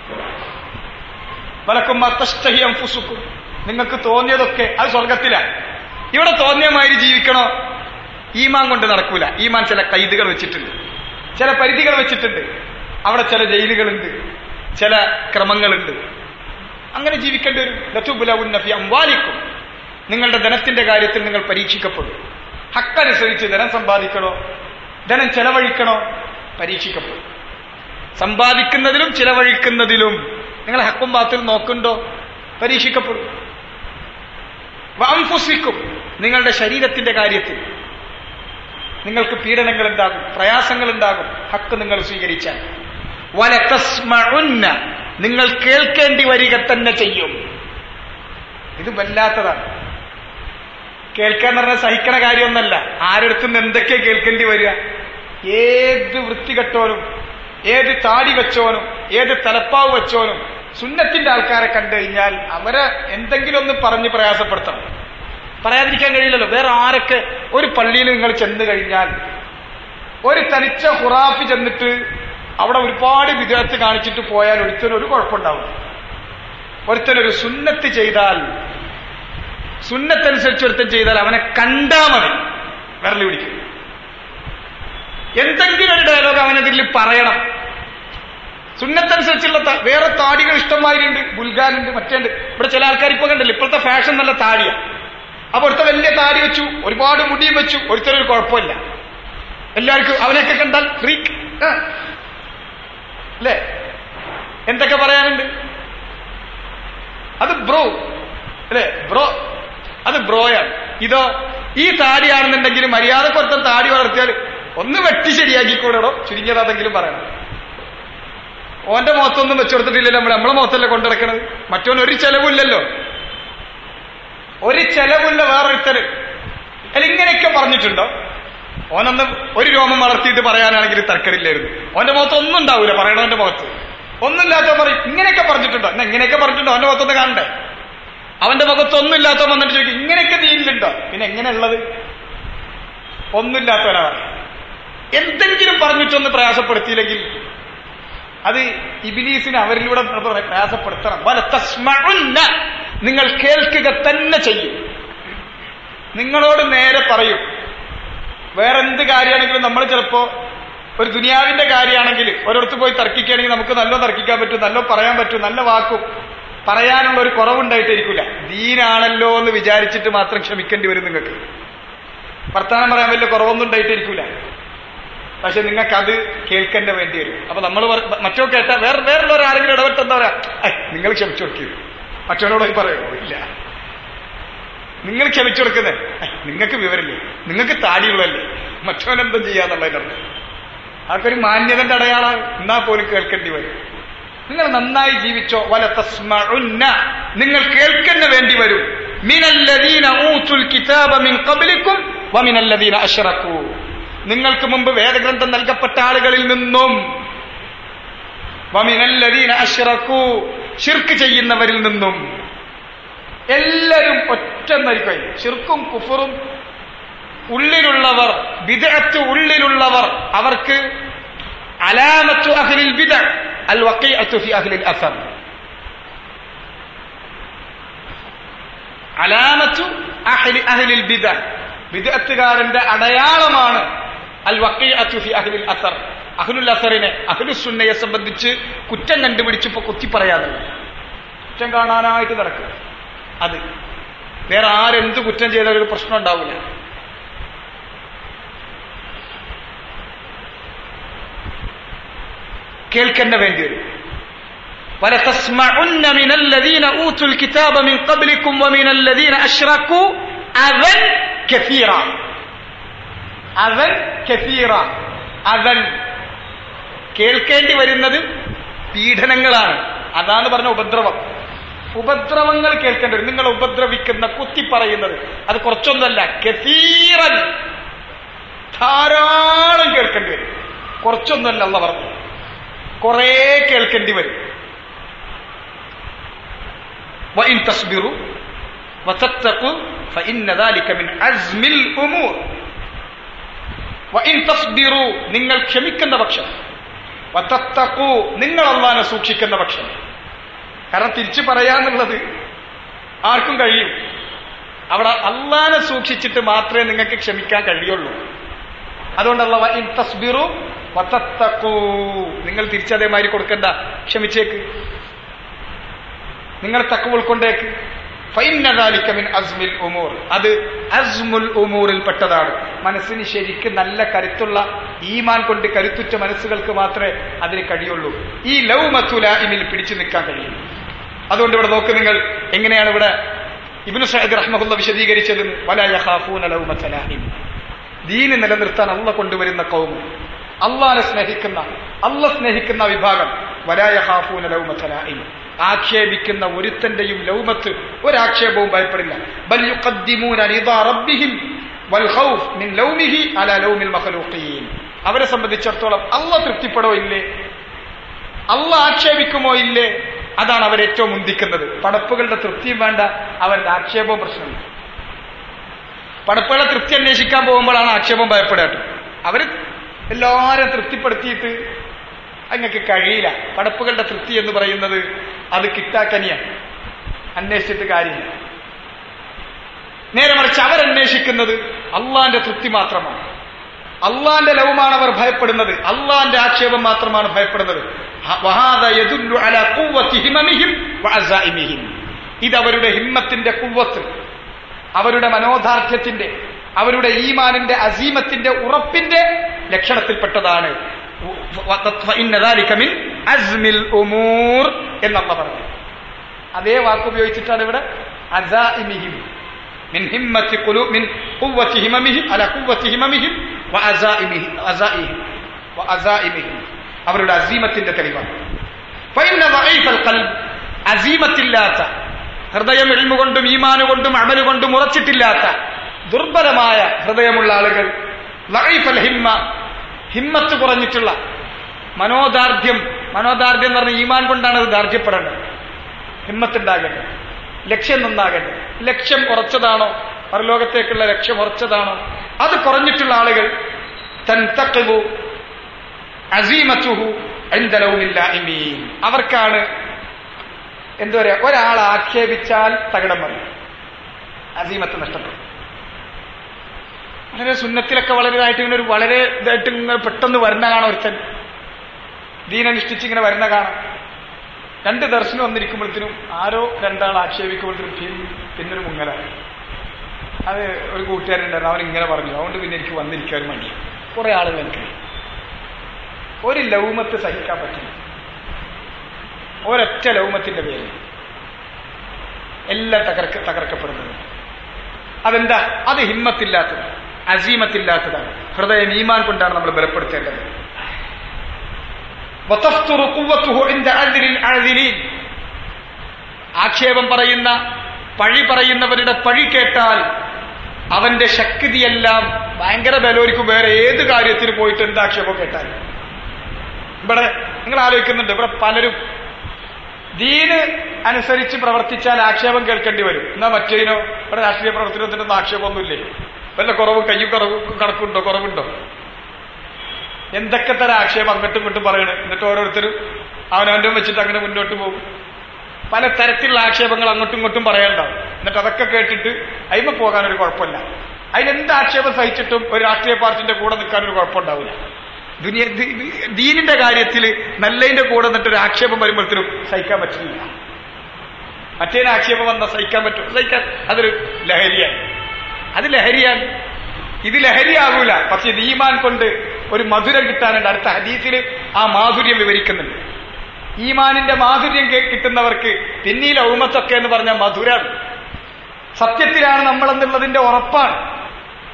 വലക്കും തശ്തഹി അൻഫുസുക്കും, നിങ്ങൾക്ക് തോന്നിയതൊക്കെ അത് സ്വർഗത്തിലാണ്. ഇവിടെ തോന്നിയമാതിരി ജീവിക്കണോ? ഈമാൻ കൊണ്ട് നടക്കൂല. ഈമാൻ ചില കൈതുകൾ വെച്ചിട്ടുണ്ട്, ചില പരിധികൾ വെച്ചിട്ടുണ്ട്. അവിടെ ചില ജയിലുകളുണ്ട്, ചില ക്രമങ്ങളുണ്ട്. അങ്ങനെ ജീവിക്കേണ്ടി വരും. ലതുബ്ലവുന്ന ഫീ അംവാലിക്കും, നിങ്ങളുടെ ധനത്തിന്റെ കാര്യത്തിൽ നിങ്ങൾ പരീക്ഷിക്കപ്പെടും. ഹക്കനുസരിച്ച് ധനം സമ്പാദിക്കണോ, ധനം ചെലവഴിക്കണോ, പരീക്ഷിക്കപ്പെടും. സമ്പാദിക്കുന്നതിലും ചിലവഴിക്കുന്നതിലും നിങ്ങൾ ഹക്കും ബാത്തിൽ നോക്കുന്നുണ്ടോ, പരീക്ഷിക്കപ്പെടും. വഅൻഫുസിക്കും, നിങ്ങളുടെ ശരീരത്തിന്റെ കാര്യത്തിൽ നിങ്ങൾക്ക് പീഡനങ്ങൾ ഉണ്ടാകും, പ്രയാസങ്ങൾ ഉണ്ടാകും ഹക്ക് നിങ്ങൾ സ്വീകരിച്ചാൽ. വലതസ്മഉന്ന, നിങ്ങൾ കേൾക്കേണ്ടി വരിക തന്നെ ചെയ്യും. ഇത് വല്ലാത്തതാണ്. കേൾക്കാൻ പറഞ്ഞാൽ സഹിക്കണ കാര്യമൊന്നല്ല. ആരെടുത്തുനിന്ന് എന്തൊക്കെ കേൾക്കേണ്ടി വരിക. ഏത് വൃത്തികെട്ടോനും, ഏത് താടി വെച്ചോനും, ഏത് തലപ്പാവ് വെച്ചോനും സുന്നത്തിന്റെ ആൾക്കാരെ കണ്ടു കഴിഞ്ഞാൽ അവരെ എന്തെങ്കിലും ഒന്ന് പറഞ്ഞ് പ്രയാസപ്പെടുത്തണം. പറയാതിരിക്കാൻ കഴിയില്ലല്ലോ. വേറെ ആരൊക്കെ ഒരു പള്ളിയിൽ നിങ്ങൾ ചെന്ന് കഴിഞ്ഞാൽ, ഒരു തനിച്ച ഖുറാഫി ചെന്നിട്ട് അവിടെ ഒരുപാട് വിദഗ്ധ കാണിച്ചിട്ട് പോയാൽ ഒരുത്തനൊരു കുഴപ്പമുണ്ടാവും. ഒരുത്തനൊരു സുന്നത്ത് ചെയ്താൽ, സുന്നത്തനുസരിച്ച് ഒരുത്തൻ ചെയ്താൽ അവനെ കണ്ടാ മതി വിരൽ പിടിക്കും. എന്തെങ്കിലും ഒരു ഡയലോഗ് അവനതിൽ പറയണം. സുന്നത്തനുസരിച്ചുള്ള വേറെ താടികൾ ഇഷ്ടംമാതിരിയുണ്ട്, ബുൽഗാനുണ്ട്, മറ്റേണ്ട്. ഇവിടെ ചില ആൾക്കാർ ഇപ്പൊ കണ്ടില്ല, ഇപ്പോഴത്തെ ഫാഷൻ നല്ല താടിയാ. അപ്പൊ ഒരുത്ത വലിയ താടി വെച്ചു, ഒരുപാട് മുടിയും വെച്ചു, ഒരുത്തരൊരു കുഴപ്പമില്ല. എല്ലാവർക്കും അവനെയൊക്കെ കണ്ടാൽ ഫ്രീക്ക് അല്ലേ, എന്തൊക്കെ പറയാനുണ്ട്. അത് ബ്രോ അല്ലേ, ബ്രോ, അത് ബ്രോയാണ്. ഇതോ ഈ താടിയാണെന്നുണ്ടെങ്കിൽ മര്യാദക്കൊരുത്തൻ താടി വളർത്തിയാൽ ഒന്ന് വെട്ടി ശരിയാക്കിക്കൂടോ, ചുരുങ്ങിയതാതെങ്കിലും പറയണം. ഓന്റെ മുഖത്തൊന്നും വെച്ചുകൊടുത്തിട്ടില്ലല്ലോ, നമ്മളെ മുഖത്തല്ലേ കൊണ്ടിടക്കണത്. മറ്റോൻ ഒരു ചെലവില്ലല്ലോ, ഒരു ചെലവില്ല വേറൊരുത്തര്. അല്ല ഇങ്ങനെയൊക്കെ പറഞ്ഞിട്ടുണ്ടോ? ഓനൊന്ന് ഒരു രോമം വളർത്തിയിട്ട് പറയാനാണെങ്കിൽ തർക്കമില്ലായിരുന്നു. ഓന്റെ മുഖത്ത് ഒന്നും ഉണ്ടാവൂല, പറയണവന്റെ മുഖത്ത് ഒന്നുമില്ലാത്ത പറയും. ഇങ്ങനെയൊക്കെ പറഞ്ഞിട്ടുണ്ടോ? എന്നാ ഇങ്ങനെയൊക്കെ പറഞ്ഞിട്ടുണ്ടോ? അവന്റെ മുഖത്തൊന്ന് കാണണ്ടേ? അവന്റെ മുഖത്ത് ഒന്നുമില്ലാത്ത വന്നിട്ട് ചോദിക്കും ഇങ്ങനെയൊക്കെ തീയില്ലുണ്ടോ? പിന്നെ എങ്ങനെയുള്ളത്? ഒന്നുമില്ലാത്തവരാ പറയാം. എന്തെങ്കിലും പറഞ്ഞിട്ടൊന്ന് പ്രയാസപ്പെടുത്തിയില്ലെങ്കിൽ അത് ഇബ്ലീസിനെ അവരിലൂടെ പ്രയാസപ്പെടുത്തണം. വലതസ്മഉന്ന, നിങ്ങൾ കേൾക്കുക തന്നെ ചെയ്യും. നിങ്ങളോട് നേരെ പറയും. വേറെന്ത് കാര്യമാണെങ്കിലും നമ്മൾ ചിലപ്പോ ഒരു ദുനിയാവിന്റെ കാര്യമാണെങ്കിൽ ഒരിടത്ത് പോയി തർക്കിക്കുകയാണെങ്കിൽ നമുക്ക് നല്ല തർക്കിക്കാൻ പറ്റും, നല്ല പറയാൻ പറ്റും, നല്ല വാക്കും പറയാനുള്ള ഒരു കുറവുണ്ടായിട്ടിരിക്കില്ല. ദീനാണല്ലോ എന്ന് വിചാരിച്ചിട്ട് മാത്രം ക്ഷമിക്കേണ്ടി വരും. നിങ്ങൾക്ക് വർത്താനം പറയാൻ വലിയ കുറവൊന്നും ഉണ്ടായിട്ടിരിക്കില്ല, പക്ഷെ നിങ്ങൾക്ക് അത് കേൾക്കേണ്ട വേണ്ടി വരും. അപ്പൊ നമ്മൾ മറ്റോ കേട്ടാ വേറുള്ളവർ ആരെങ്കിലും ഇടപെട്ട് എന്താ പറയാ, നിങ്ങൾ ക്ഷമിച്ചു കൊടുക്കുക. മറ്റവനോട് പറയോ? ഇല്ല, നിങ്ങൾ ക്ഷമിച്ചു കൊടുക്കുന്നേ. നിങ്ങൾക്ക് വിവരമില്ലേ, നിങ്ങൾക്ക് താടിയുള്ളല്ലേ, മറ്റവനെന്തോ ചെയ്യാന്നുള്ളതിനർത്ഥം. അതൊക്കെ മാന്യതന്റെ അടയാളമാണ്. എന്നാ പോലും കേൾക്കേണ്ടി വരും. നിങ്ങൾ നന്നായി ജീവിച്ചോ. വലതസ്മഉന്ന, നിങ്ങൾ കേൾക്കുന്ന വേണ്ടി വരും. മിനല്ലദീന ഊതുൽ കിതാബ മിൻ ഖബ്ലിക്കും വമിനല്ലദീന അശ്റകൂ, നിങ്ങൾക്ക് മുമ്പ് വേദഗ്രന്ഥം നൽകപ്പെട്ട ആളുകളിൽ നിന്നും, വമിനല്ലദീന അശ്റകൂ, ശിർക്ക് ചെയ്യുന്നവരിൽ നിന്നും. എല്ലാവരും ഒറ്റന്നായിരിക്കും. ശിർക്കും കുഫറും ഉള്ളിലുള്ളവർ, ബിദ്അത്ത് ഉള്ളിലുള്ളവർ, അവർക്ക് അലാമത്തു അഹ്ലിൽ ബിദ്അ അൽ വഖീഅത്തു ഫി അഹ്ലിൽ അസർ. അലാമത്തു അഹ്ലിൽ ബിദ്അ, ബിദ്അത്തുകാരന്റെ അടയാളമാണ് അൽ വഖീഅത്തു ഫി അഹ്ലിൽ അസർ. അഹ്ലുൽ അസറിനെ, അഹ്ലുസ് സുന്നയെ സംബന്ധിച്ച് കുറ്റം കണ്ടുപിടിച്ചപ്പോ കുത്തി പറയാതെ കുറ്റം കാണാനായിട്ട് നടക്കുക. അത് വേറെ ആരെന്ത് കുറ്റം ചെയ്താലും ഒരു പ്രശ്നം ഉണ്ടാവില്ല. കേൾക്കേണ്ട വേണ്ടി വരും. വലതസ്മഉന്ന മിനല്ലദീന ഊതുൽ കിതാബ മിൻ ഖബ്ലിക്കും വമിനല്ലദീന അശ്റകൂ അദൻ കസീറ. അദൻ കസീറ. അദൻ കേൾക്കേണ്ടി വരുന്നത് പീഡനങ്ങളാണ്. അതാണ് പറഞ്ഞ ഉപദ്രവം. ഉപദ്രവങ്ങൾ കേൾക്കേണ്ടി വരും. നിങ്ങൾ ഉപദ്രവിക്കുന്ന, കുത്തിപ്പറയുന്നത് അത് കുറച്ചൊന്നല്ല, കസീറൻ, ധാരാളം കേൾക്കേണ്ടി വരും. കുറച്ചൊന്നല്ല അല്ലാഹു പറഞ്ഞു, കുറേ കേൾക്കേണ്ടി വരും. വഇൻ തസ്ബിറു വതത്തഖു ഫഇന്ന ദാലിക മിൻ അസ്മിൽ ഉമൂർ. വഇൻ തസ്ബിറു, നിങ്ങൾ ക്ഷമിക്കുന്ന പക്ഷം, വതത്തഖു, നിങ്ങൾ അല്ലാഹുവിനെ സൂക്ഷിക്കുന്ന പക്ഷം. കാരണം തിരിച്ചു പറയാന്നുള്ളത് ആർക്കും കഴിയും. അവിടെ അല്ലാഹുവിനെ സൂക്ഷിച്ചിട്ട് മാത്രമേ നിങ്ങൾക്ക് ക്ഷമിക്കാൻ കഴിയുള്ളൂ. അതുകൊണ്ടല്ല വഇൻ തസ്ബിറു വതത്തഖു, നിങ്ങൾ തിരിച്ചതേമാതിരി കൊടുക്കണ്ട, ക്ഷമിച്ചേക്ക്, നിങ്ങൾ തഖ്വ ഉൾക്കൊണ്ടേക്ക്. ഫഇന്ന ദാലിക മിൻ അസ്മിൽ ഉമൂർ, അത് അസ്മുൽ ഉമൂറിൽ പെട്ടതാണ്. മനസ്സിന് ശരിക്കും നല്ല കരുത്തുള്ള, ഈമാൻ കൊണ്ട് കരുത്തുറ്റ മനസ്സുകൾക്ക് മാത്രമേ അതിന് കഴിയുള്ളൂ. ഈ ലൗമത്തു ലായിമിൽ പിടിച്ചു നിൽക്കാൻ കഴിയും. അതുകൊണ്ട് ഇവിടെ നോക്ക് നിങ്ങൾ, എങ്ങനെയാണ് ഇവിടെ ഇബ്നു സഅദ് റഹ്മഹുല്ലാഹ് വിശദീകരിച്ചത്. വലാ യഖാഫൂന ലൗമത ലായിം. ദീന് നിലനിർത്താൻ അല്ലാഹ് കൊണ്ടുവരുന്ന ഖൗം, അല്ലാഹനെ സ്നേഹിക്കുന്ന, അല്ലാഹ് സ്നേഹിക്കുന്ന വിഭാഗം, വലാ യഖാഫൂന ലൗമത ലായിം, ആക്ഷേപിക്കുന്ന ഒരുത്തന്റെയും ലൗമത്ത്, ഒരാക്ഷേപവും ഭയപ്പെടില്ല. ബൽ യുഖദ്ദിമൂന റിദാ റബ്ബിഹിം വൽ ഖൗഫ് മിൻ ലൗമിഹി അലാ ലൗമിൽ മഖ്ലൂഖീൻ. അവരെ സംബന്ധിച്ചിടത്തോളം അല്ലാഹ് തൃപ്തിപ്പെടോ ഇല്ലേ, അല്ലാഹ് ആക്ഷേപിക്കുമോ ഇല്ലേ, അതാണ് അവരേറ്റവും മുന്തിക്കുന്നത്. പടപ്പുകളുടെ തൃപ്തിയും വേണ്ട, അവരുടെ ആക്ഷേപവും പ്രശ്നമില്ല. പടപ്പുകളുടെ തൃപ്തി അന്വേഷിക്കാൻ പോകുമ്പോഴാണ് ആക്ഷേപം ഭയപ്പെടാട്ട്. അവർ എല്ലാവരും തൃപ്തിപ്പെടുത്തിയിട്ട് അങ്ങക്ക് കഴിയില്ല. പടപ്പുകളുടെ തൃപ്തി എന്ന് പറയുന്നത് അത് കിട്ടാക്കനിയാണ്, അന്വേഷിച്ചിട്ട് കാര്യമില്ല. നേരെ മറിച്ച് അവരന്വേഷിക്കുന്നത് അള്ളാന്റെ തൃപ്തി മാത്രമാണ്. അള്ളാന്റെ ലൗമാണ് അവർ ഭയപ്പെടുന്നത്, അള്ളാന്റെ ആക്ഷേപം മാത്രമാണ് ഭയപ്പെടുന്നത്. ഇത് അവരുടെ ഹിമ്മത്തിന്റെ ഖുവ്വത്ത്, അവരുടെ മനോദാർഢ്യത്തിന്റെ, അവരുടെ ഈമാനിന്റെ അസീമത്തിന്റെ ഉറപ്പിന്റെ ലക്ഷണത്തിൽപ്പെട്ടതാണ്. എന്നല്ല പറഞ്ഞു. അതേ വാക്കുപയോഗിച്ചിട്ടാണ് ഇവിടെ അസാഇമിഹിം, മിൻ ഹിമ്മത്തി ഖുലൂബ് മിൻ ഖുവ്വത്തി ഹിമമിഹിം അലാ ഖുവ്വത്തി ഹിമമിഹിം വഅസാഇമിഹിം വഅസാഇമിഹിം, അവരുടെ അസീമത്തിന്റെ തെളിവാണ്. ഫഇന്ന ദഈഫൽ ഖൽബ്, അസീമത്തില്ലാത്ത ഹൃദയം, ഇൽമു കൊണ്ടും ഈമാൻ കൊണ്ടും അമല് കൊണ്ടും ഉറച്ചിട്ടില്ലാത്ത ദുർബലമായ ഹൃദയമുള്ള ആളുകൾ, ദഈഫൽ ഹിമ്മ, ഹിമ്മത്ത് കുറഞ്ഞിട്ടുള്ള മനോദാർഢ്യം. മനോദാർഢ്യം എന്ന് പറഞ്ഞാൽ ഈമാൻ കൊണ്ടാണ് അത് ദാർഢ്യപ്പെടേണ്ടത്. ഹിമ്മത്തുണ്ടാകേണ്ടത്, ലക്ഷ്യം നന്നാകേണ്ടത്. ലക്ഷ്യം ഉറച്ചതാണോ, പരലോകത്തേക്കുള്ള ലക്ഷ്യം ഉറച്ചതാണോ, അത് കുറഞ്ഞിട്ടുള്ള ആളുകൾ തൻതഖിബു അസീമതുഹു ഇൻദ ലൗമിൽ ലായിമീൻ, അവർക്കാണ് എന്താ പറയാ, ഒരാൾ ആക്ഷേപിച്ചാൽ തകിടം മറിയും, അസീമത്ത് നഷ്ടപ്പെടും. വളരെ സുന്നത്തിലൊക്കെ വളരെതായിട്ട് ഇങ്ങനെ ഒരു വളരെ ഇതായിട്ട് ഇങ്ങനെ പെട്ടെന്ന് വരുന്ന കാണാം. ഒരുത്തൻ ദീനനുഷ്ഠിച്ച് ഇങ്ങനെ വരുന്ന കാണാം. 2 ദർശനം വന്നിരിക്കുമ്പോഴത്തേനും ആരോ 2 ആൾ ആക്ഷേപിക്കുമ്പോഴത്തേനും പിന്നൊരു മുങ്ങല. അത് ഒരു കൂട്ടുകാരുണ്ടായിരുന്നു, അവൻ ഇങ്ങനെ പറഞ്ഞു, അതുകൊണ്ട് പിന്നെ എനിക്ക് വന്നിരിക്കാൻ മടി. കുറെ ആളുകൾ എനിക്ക് ഒരു ലൗമത്ത് സഹിക്കാൻ പറ്റില്ല. ഒരൊറ്റ ലൗമത്തിന്റെ പേരിൽ എല്ലാം തകർക്കപ്പെടുന്നത്. അതെന്താ? അത് ഹിമ്മത്തില്ലാത്തതാണ്, അസീമത്തില്ലാത്തതാണ്. ഹൃദയം ഈമാൻ കൊണ്ടാണ് നമ്മൾ ബലപ്പെടുത്തേണ്ടത്. ആക്ഷേപം പറയുന്ന, പഴി പറയുന്നവരുടെ പഴി കേട്ടാൽ അവന്റെ ശക്തിയെല്ലാം ഭയങ്കര ബലോരിക്കും. വേറെ ഏത് കാര്യത്തിന് പോയിട്ട് എന്ത് ആക്ഷേപം കേട്ടാൽ. ഇവിടെ നിങ്ങൾ ആലോചിക്കുന്നുണ്ട്, ഇവിടെ പലരും ദീന് അനുസരിച്ച് പ്രവർത്തിച്ചാൽ ആക്ഷേപം കേൾക്കേണ്ടി വരും. എന്നാ മറ്റേനോ ഇവിടെ രാഷ്ട്രീയ പ്രവർത്തനത്തിനൊന്നും ആക്ഷേപമൊന്നുമില്ലേ? വല്ല കുറവും കയ്യും കണക്കുണ്ടോ, കുറവുണ്ടോ? എന്തൊക്കെ തരം ആക്ഷേപം അങ്ങോട്ടും ഇങ്ങോട്ടും പറയണം. എന്നിട്ട് ഓരോരുത്തരും അവനവൻ്റെ വെച്ചിട്ട് അങ്ങനെ മുന്നോട്ട് പോകും. പല തരത്തിലുള്ള ആക്ഷേപങ്ങൾ അങ്ങോട്ടും ഇങ്ങോട്ടും പറയണ്ടാവും. എന്നിട്ട് അതൊക്കെ കേട്ടിട്ട് അയിമ പോകാനൊരു കുഴപ്പമില്ല. അതിനെന്ത് ആക്ഷേപം സഹിച്ചിട്ടും ഒരു രാഷ്ട്രീയ പാർട്ടിന്റെ കൂടെ നിൽക്കാനൊരു കുഴപ്പമുണ്ടാവില്ല. ദീനിന്റെ കാര്യത്തിൽ നല്ലതിന്റെ കൂടെ നിന്നിട്ടൊരു ആക്ഷേപം വരുമ്പോഴത്തേനും സഹിക്കാൻ പറ്റില്ല. മറ്റേന് ആക്ഷേപം വന്നാൽ സഹിക്കാൻ പറ്റും, സഹിക്കാൻ അതൊരു ലഹരിയാണ്. അത് ലഹരിയാണ്. ഇത് ലഹരിയാകൂല. പക്ഷെ ഇത് ഈമാൻ കൊണ്ട് ഒരു മധുരം കിട്ടാനുണ്ട്. അടുത്ത ഹദീസിൽ ആ മാധുര്യം വിവരിക്കുന്നുണ്ട്. ഈമാനിന്റെ മാധുര്യം കിട്ടുന്നവർക്ക് പിന്നീട് ഔമത്തൊക്കെ എന്ന് പറഞ്ഞാൽ മധുരാണ്. സത്യത്തിലാണ് നമ്മളെന്നുള്ളതിന്റെ ഉറപ്പാണ്.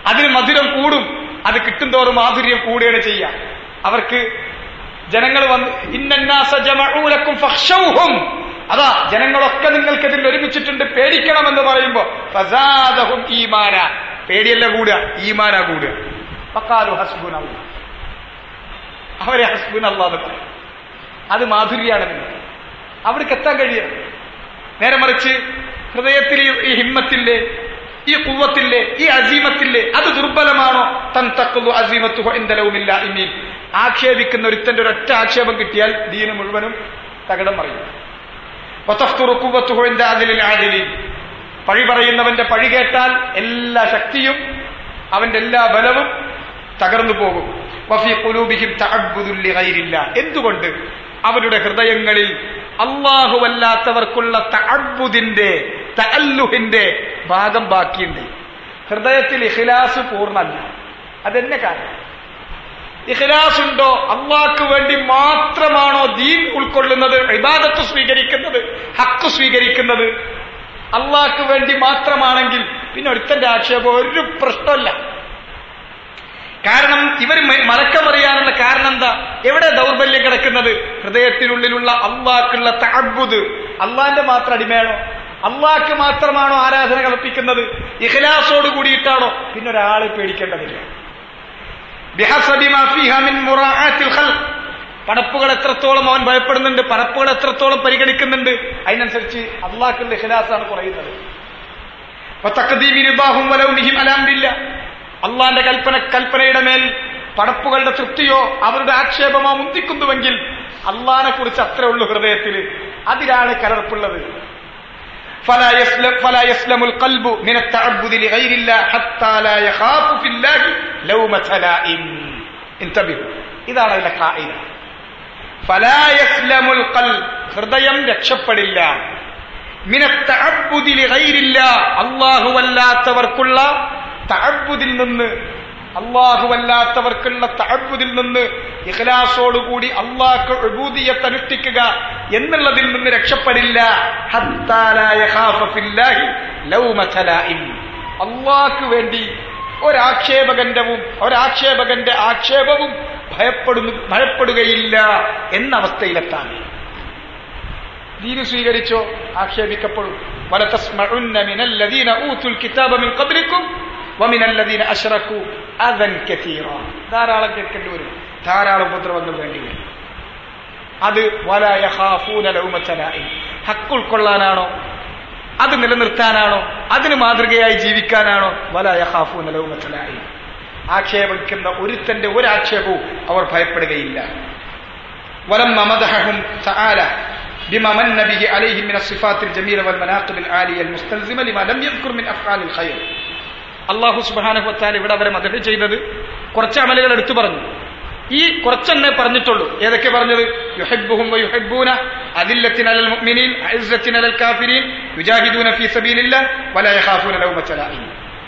അതിന് മധുരം കൂടും. അത് കിട്ടുന്തോറും മാധുര്യം കൂടുകയാണ് ചെയ്യുക. അവർക്ക് ജനങ്ങൾ വന്ന് ഇന്നന്നാസ ജമഉ ലക്കും ഫഖ്ശൗഹും, അതാ ജനങ്ങളൊക്കെ നിങ്ങൾക്കെതിൽ ഒരുമിച്ചിട്ടുണ്ട്, പേടിക്കണമെന്ന് പറയുമ്പോ ഫസാദഹും ഈമാന, പേടിയല്ല കൂടുക, ഈമാനാ കൂടുക. ഫഖാലു ഹസ്ബുനല്ലാഹ്, അവരെ ഹസ്ബുനല്ലാഹ് എന്ന് പറയും. അത് മാധുര്യാണ്. നിങ്ങൾ അവിടേക്ക് എത്താൻ കഴിയണം. നേരെ മറിച്ച് ഹൃദയത്തിൽ ഈ ഹിമ്മത്തില്ലേ, ഈ ഖുവ്വത്തില്ലേ, ഈ അസീമത്തില്ലേ, അത് ദുർബലമാണോ? തൻതഖ്ലു അസീമത്തുഹു ഇൻദ ലൗമിൽ ലാഇമീൻ, ആക്ഷേപിക്കുന്ന ഒരുത്തന്റെ ഒരൊറ്റ ആക്ഷേപം കിട്ടിയാൽ ദീന് മുഴുവനും തകിടം മറിയും. വതഫ്തുറു ഖുവ്വത്തുഹു ഇൻദ അദിലിൽ ആദിലീൻ, പഴി പറയുന്നവന്റെ പഴി കേട്ടാൽ എല്ലാ ശക്തിയും അവന്റെ എല്ലാ ബലവും തകർന്നു പോകും. വഫീ ഖുലൂബിഹിം തഅബ്ബുദുൻ ലിഗൈരില്ലാ, എന്തുകൊണ്ട്? അവരുടെ ഹൃദയങ്ങളിൽ അല്ലാഹുവല്ലാത്തവർക്കുള്ള തഅബ്ബുദിന്റെ, തഅല്ലുഹിന്റെ ഭാഗം ബാക്കിയുണ്ട്. ഹൃദയത്തിൽ ഇഖ്ലാസ് പൂർണ്ണല്ല. അതെന്നെ കാരണം. ഇഖ്ലാസ് ഉണ്ടോ? അള്ളാഹ്ക്ക് വേണ്ടി മാത്രമാണോ ദീൻ ഉൾക്കൊള്ളുന്നത്, ഇബാദത്ത് സ്വീകരിക്കുന്നത്, ഹക്ക് സ്വീകരിക്കുന്നത്? അള്ളാഹ്ക്ക് വേണ്ടി മാത്രമാണെങ്കിൽ പിന്നെ ഒരുത്തന്റെ ആക്ഷേപം ഒരു പ്രശ്നമല്ല. കാരണം ഇവർ മലക്കമറിയാനുള്ള കാരണം എന്താ? എവിടെ ദൗർബല്യം കിടക്കുന്നത്? ഹൃദയത്തിനുള്ളിലുള്ള അള്ളാഹ്ക്കുള്ള തഅബ്ബുദ്. അള്ളാഹിന്റെ മാത്രം അടിമയാണോ? അള്ളാഹ്ക്ക് മാത്രമാണോ ആരാധന കളിപ്പിക്കുന്നത്? ഇഖ്ലാസോട് കൂടിയിട്ടാണോ? പിന്നെ ഒരാളെ പേടിക്കേണ്ടതില്ല. ബിഹസബി മാ ഫീഹാ മിൻ മുറാഅത്തിൽ ഖൽഖ്, പടപ്പുകൾ എത്രത്തോളം അവൻ ഭയപ്പെടുന്നുണ്ട്, പടപ്പുകൾ എത്രത്തോളം പരിഗണിക്കുന്നുണ്ട്, അതിനനുസരിച്ച് അള്ളാഹ്ക്കുള്ള ഇഖ്ലാസാണ് കുറയുന്നത്. വതഖദീമി റിദാഹും വലൗമിഹിം അലാ അംരില്ലാ, അള്ളാന്റെ കൽപ്പനയുടെ മേൽ പടപ്പുകളുടെ തൃപ്തിയോ അവരുടെ ആക്ഷേപമോ മുന്തിക്കുന്നുവെങ്കിൽ അള്ളാഹിനെ കുറിച്ച് അത്രേ ഉള്ളൂ ഹൃദയത്തിൽ. അതിലാണ് കലർപ്പുള്ളത്. فلا يسلم القلب من التعبد لغير الله حتى لا يخاف في الله لومة لائم. انتبهوا, ഇതാണ് അതിലെ ഖായിദ. فلا يسلم القلب, ഹൃദയം രക്ഷപ്പെടില്ല. من التعبد لغير الله, അല്ലാഹുവല്ലാത്തവർക്കുള്ള തഅബ്ബുദിൽ നിന്ന്, അല്ലാഹുവല്ലാത്തവർക്കുള്ള തഅബ്ബുദിൽ നിന്ന്, ഇഖ്ലാസോടുകൂടി അല്ലാഹ്ക്ക് ഉബൂദിയ്യത്ത് അനുഷ്ഠിക്കുക എന്നുള്ളതിൽ നിന്ന് രക്ഷപ്പെടില്ല. ഹത്താ ലാ യഖാഫ ഫില്ലാഹി ലൗമത ലായിം, അല്ലാഹ്ക്ക് വേണ്ടി ഒരാക്ഷേപകന്റെ ആക്ഷേപവും ഭയപ്പെടുകയില്ല എന്ന അവസ്ഥയിലെത്താൻ. ദീന് സ്വീകരിച്ചോ ആക്ഷേപിക്കപ്പെടും. വലതസ്മഉന്ന മിനല്ലദീന ഊതുൽ കിതാബ മിൻ ഖബ്ലിക്കും വമിനല്ലദീന അശ്റകൂ അദൻ കസീറാ, ധാരാളം കേൾക്കേണ്ടി വരും, ധാരാളം ഉപദ്രവങ്ങൾ വേണ്ടി വരും. അത് വലാ യഖാഫൂന ലൗമത ലായിം, ഹക്ക് ഉൾക്കൊള്ളാനാണോ, അത് നിലനിർത്താനാണോ, അതിന് മാതൃകയായി ജീവിക്കാനാണോ? വലാ യഖാഫൂന ലൗമത ലായിം, ആക്ഷേപിക്കുന്ന ഒരുത്തന്റെ ഒരാക്ഷേപവും അവർ ഭയപ്പെടുകയില്ല. വലമ്മ മദഹഹും തആല ബിമാ മന്ന ബിഹി അലൈഹിം മിന സിഫാത്തിൽ ജമീല വൽ മനാഖിബിൽ ആലിയ അൽ മുസ്തൽസിമ ലിമാ ലം യദ്കുർ മിൻ അഫ്ആലിൽ ഖൈർ. അല്ലാഹു സുബ്ഹാനഹു വ തആല ഇവിടെ അവരെ മദഹ് ചെയ്തത് കുറച്ച് അമലുകൾ എടുത്തു പറഞ്ഞു. ഈ കുറച്ചെണ്ണേ പറഞ്ഞിട്ടുള്ളൂ. ഏതൊക്കെ പറഞ്ഞത്? യുഹിബ്ബുഹും വ യുഹിബ്ബൂന, അദില്ലത്തിൻ അലൽ മുഅ്മിനീൻ അഇസ്സത്തിൻ അലൽ കാഫിരീൻ യുജാഹിദൂന ഫീ സബീലില്ലാഹ് വലാ യഖാഫൂന ലൗമത ലായിം.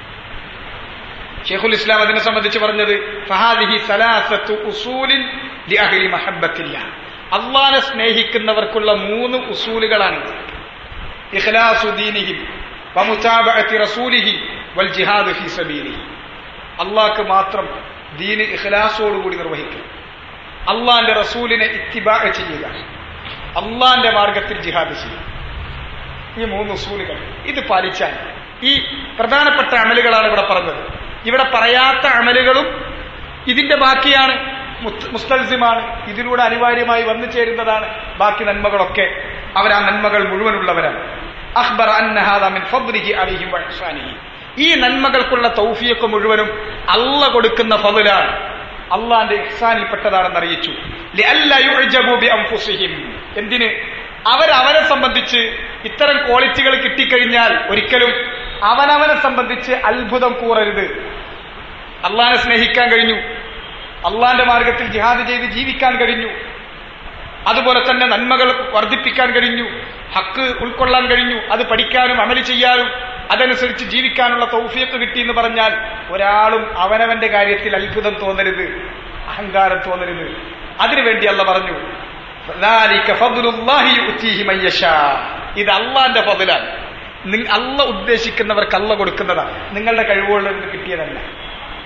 ശൈഖുൽ ഇസ്ലാം അതിനെ സംബന്ധിച്ച് പറഞ്ഞത് ഫഹാദിഹി സലാസത്തു ഉസൂലിൻ ലിഅഹ്ലി മഹബ്ബത്തില്ലാഹ്, അല്ലാഹനെ സ്നേഹിക്കുന്നവർക്കുള്ള 3 ഉസൂലുകളാണ്. ഇഖ്ലാസു ദീനിഹിം വമുതാബഅത്തി റസൂലിഹി വൽ ജിഹാദ് ഫീ സബീലിഹി, അല്ലാഹ്ക്ക് മാത്രം ദീന് ഇഖ്ലാസോടുകൂടി നിർവഹിക്കുക, അള്ളാന്റെ റസൂലിനെ ഇത്തിബാ ചെയ്യുക, അള്ളാന്റെ മാർഗത്തിൽ ജിഹാദ് ചെയ്യുക. ഈ 3 ഉസൂലുകൾ ഇത് പാലിച്ചാൽ ഈ പ്രധാനപ്പെട്ട അമലുകളാണ് ഇവിടെ പറഞ്ഞത്. ഇവിടെ പറയാത്ത അമലുകളും ഇതിന്റെ ബാക്കിയാണ്, മുസ്തൽസിമാണ്, ഇതിലൂടെ അനിവാര്യമായി വന്നു ചേരുന്നതാണ്. ബാക്കി നന്മകളൊക്കെ അവരാ നന്മകൾ മുഴുവനുള്ളവരാണ്. അഖ്ബറ അന്ന ഹാദാ മിൻ ഫദ്ലിഹി അലൈഹിം വ ഇഹ്സാനിഹി, ഈ നന്മകൾക്കുള്ള തൗഫീഖ് മുഴുവനും അല്ലാഹ് കൊടുക്കുന്ന ഫദ്ലാണ്, അള്ളാന്റെ ഇഹ്സാനിൽപ്പെട്ടതാണെന്ന് അറിയിച്ചു. ലിഅല്ല യുഅജബു ബിഅൻഫുസിഹിം, എന്തിന്? അവരെ സംബന്ധിച്ച് ഇത്തരം ക്വാളിറ്റികൾ കിട്ടിക്കഴിഞ്ഞാൽ ഒരിക്കലും അവനവനെ സംബന്ധിച്ച് അത്ഭുതം കൂറരുത്. അള്ളാഹിനെ സ്നേഹിക്കാൻ കഴിഞ്ഞു, അള്ളാന്റെ മാർഗത്തിൽ ജിഹാദ് ചെയ്ത് ജീവിക്കാൻ കഴിഞ്ഞു, അതുപോലെ തന്നെ നന്മകൾ വർദ്ധിപ്പിക്കാൻ കഴിഞ്ഞു, ഹക്ക് ഉൾക്കൊള്ളാൻ കഴിഞ്ഞു, അത് പഠിക്കാനും അമല് ചെയ്യാനും അതനുസരിച്ച് ജീവിക്കാനുള്ള തൗഫീഖ് കിട്ടി എന്ന് പറഞ്ഞാൽ ഒരാളും അവനവന്റെ കാര്യത്തിൽ അത്ഭുതം തോന്നരുത്, അഹങ്കാരം തോന്നരുത്. അതിനുവേണ്ടി അല്ലാഹ് പറഞ്ഞു ദാലിക ഫദ്ലുല്ലാഹി യുഅ്തീഹി മൻ യശാ, ഇത് അള്ളാന്റെ ഫദ്ലാണ്. അല്ലാഹ് ഉദ്ദേശിക്കുന്നവർക്ക് അല്ലാഹ് കൊടുക്കുന്നതാണ്, നിങ്ങളുടെ കഴിവുകളിൽ നിന്ന് കിട്ടിയതല്ല.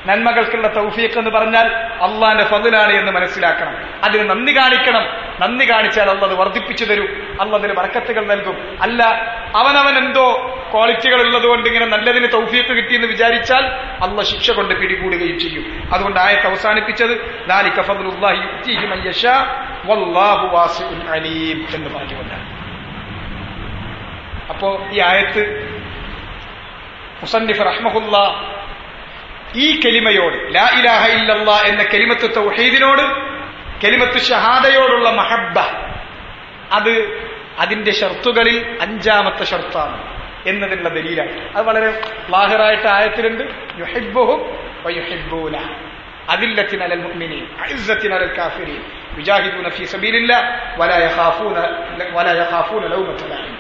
നന്മകൾക്കുള്ള തൗഫീഖ് എന്ന് പറഞ്ഞാൽ അള്ളാന്റെ ഫദ്ലാണ് എന്ന് മനസ്സിലാക്കണം. അതിന് നന്ദി കാണിക്കണം. നന്ദി കാണിച്ചാൽ അള്ളാഹ് അത് വർദ്ധിപ്പിച്ചു തരും. അള്ളാഹ് അതിന് ബർക്കത്തുകൾ നൽകും. അല്ല അവനവൻ എന്തോ ക്വാളിറ്റികൾ ഉള്ളത് കൊണ്ട് ഇങ്ങനെ നല്ലതിന് തൗഫീഖ് കിട്ടിയെന്ന് വിചാരിച്ചാൽ അള്ളാഹ് ശിക്ഷ കൊണ്ട് പിടികൂടുകയും ചെയ്യും. അതുകൊണ്ട് ആയത്ത് അവസാനിപ്പിച്ചത് ദാലിക ഫദ്ലുല്ലാഹി യുഅ്തീഹി മൻ യശാ വല്ലാഹു വാസിഉൻ അലീം എന്ന് പറഞ്ഞുകൊണ്ടാണ്. അപ്പോ ഈ ആയത്ത് മുസന്നിഫ് റഹ്മഹുല്ലാഹ് ഈ കലിമയോട് ലാ ഇലാഹ ഇല്ലല്ലാഹ് എന്ന കലിമത്ത് തൗഹീദിനോട് കലിമത്ത് ഷഹാദയോടുള്ള മഹബ്ബ അത് അതിന്റെ ഷർത്തുകളിൽ 5ാമത്തെ ഷർത്താണ് എന്നതിനുള്ള ദലീലാണ്. അത് വളരെ ലാഹിറായിട്ട് ആയത്തിലുണ്ട്. യുഹിബ്ബുഹും വയുഹിബ്ബൂന അദില്ലത്തിൻ അലൽ മുഅ്മിനീൻ അഇസ്സത്തിൻ അലൽ കാഫിരീൻ യുജാഹിദൂന ഫീ സബീലില്ലാഹ് വലാ യഖാഫൂന ലൗമത ലാഇം.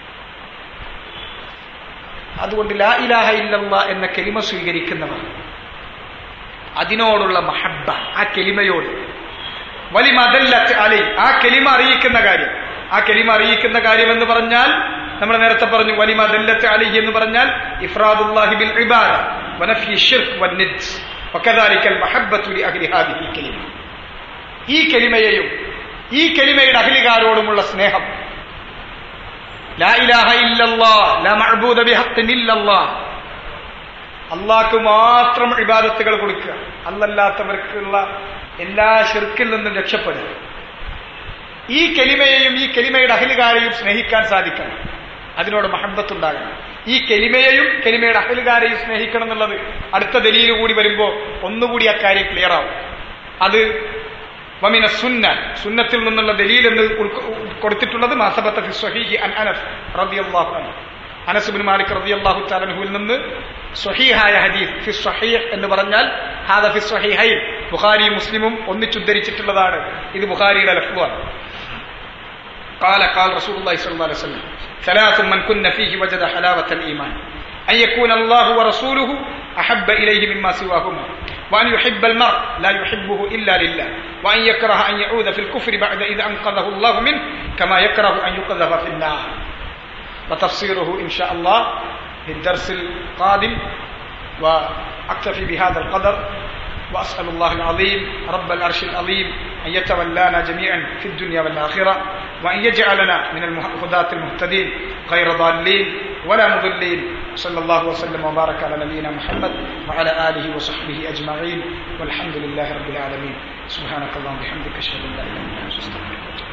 അതുകൊണ്ട് ലാ ഇലാഹ ഇല്ലല്ലാഹ് എന്ന കലിമ സ്വീകരിക്കുന്നവർ അതിനോടുള്ള മഹബ്ബ ആ കലിമയോട് വലിമ ദല്ലത്ത് അലൈ ആ കലിമ അറിയിക്കുന്ന കാര്യം. ആ കലിമ അറിയിക്കുന്ന കാര്യം എന്ന് പറഞ്ഞാൽ നമ്മൾ നേരത്തെ പറഞ്ഞു വലിമ ദല്ലത്ത് അലൈ എന്ന് പറഞ്ഞാൽ ഇഫ്റാദുല്ലാഹി ബിൽ ഇബാദ വനഫി ശിർക്ക് വന്നിദ് വകദാലികൽ മഹബ്ബത്തു ലി അഹ്ലി ഹാദിഹിൽ കലിമ. ഈ കലിമയെയും ഈ കലിമയുടെ അഹ്ലികാരോടുമുള്ള സ്നേഹം. ലാ ഇലാഹ ഇല്ലല്ലാഹ് ലാ മഅബൂദ ബിഹഖ്ഖിൻ ഇല്ലല്ലാഹ് അല്ലാഹ്ക്ക് മാത്രം ഇബാദത്തുകൾ കൊടുക്കുക. അല്ലാത്തവർക്കുള്ള എല്ലാ ശിർക്കിൽ നിന്നും രക്ഷപ്പെടുക. ഈ കലിമയെയും ഈ കലിമയുടെ അഹ്ലുകാരെയും സ്നേഹിക്കാൻ സാധിക്കണം. അതിനോട് മഹബ്ബത്തുണ്ടാകണം. ഈ കലിമയെയും കലിമയുടെ അഹ്ലുകാരെയും സ്നേഹിക്കണം എന്നുള്ളത് അടുത്ത ദലീൽ കൂടി വരുമ്പോൾ ഒന്നുകൂടി അക്കാര്യം ക്ലിയർ ആവും. അത് വമിന സുന്ന സുന്നത്തിൽ നിന്നുള്ള ദലീൽ എന്ന് കൊടുത്തിട്ടുള്ളത് മാ സബത ഫി സ്വഹീഹി അൻ അനസ് റളിയല്ലാഹു അൻഹു അനസ് ഇബ്നു മാലിക് റളിയല്ലാഹു തആല അൻഹുവിൽ നിന്ന് സ്വഹീഹായ ഹദീസ് ഫി സ്വഹീഹ് എന്ന് പറഞ്ഞാൽ ഹാദ ഫി സ്വഹീഹൈൻ ബുഖാരിയും മുസ്ലിമും ഒന്നിച്ചുദ്ധരിച്ചിട്ടുള്ളതാണ്. ഇത് ബുഖാരിയുടെ ലഫ്ളാണ്. قال رسول الله صلى الله عليه وسلم ثلاث من كن فيه وجد حلاوة الإيمان أن يكون الله ورسوله أحب إليه مما سواهما وأن يحب المرء لا يحبه إلا لله وأن يكره أن يعود في الكفر بعد إذا أنقذه الله منه كما يكره أن يقذف في النار. وتفسيره إن شاء الله في الدرس القادم. وأكتفي بهذا القدر وأسأل الله العظيم رب العرش العظيم أن يتولانا جميعا في الدنيا والآخرة وأن يجعلنا من الهداة المهتدين غير ضالين ولا مضلين. صلى الله وسلم وبارك على نبينا محمد وعلى آله وصحبه أجمعين والحمد لله رب العالمين. سبحانك اللهم وبحمدك أشهد أن لا إله إلا أنت أستغفرك.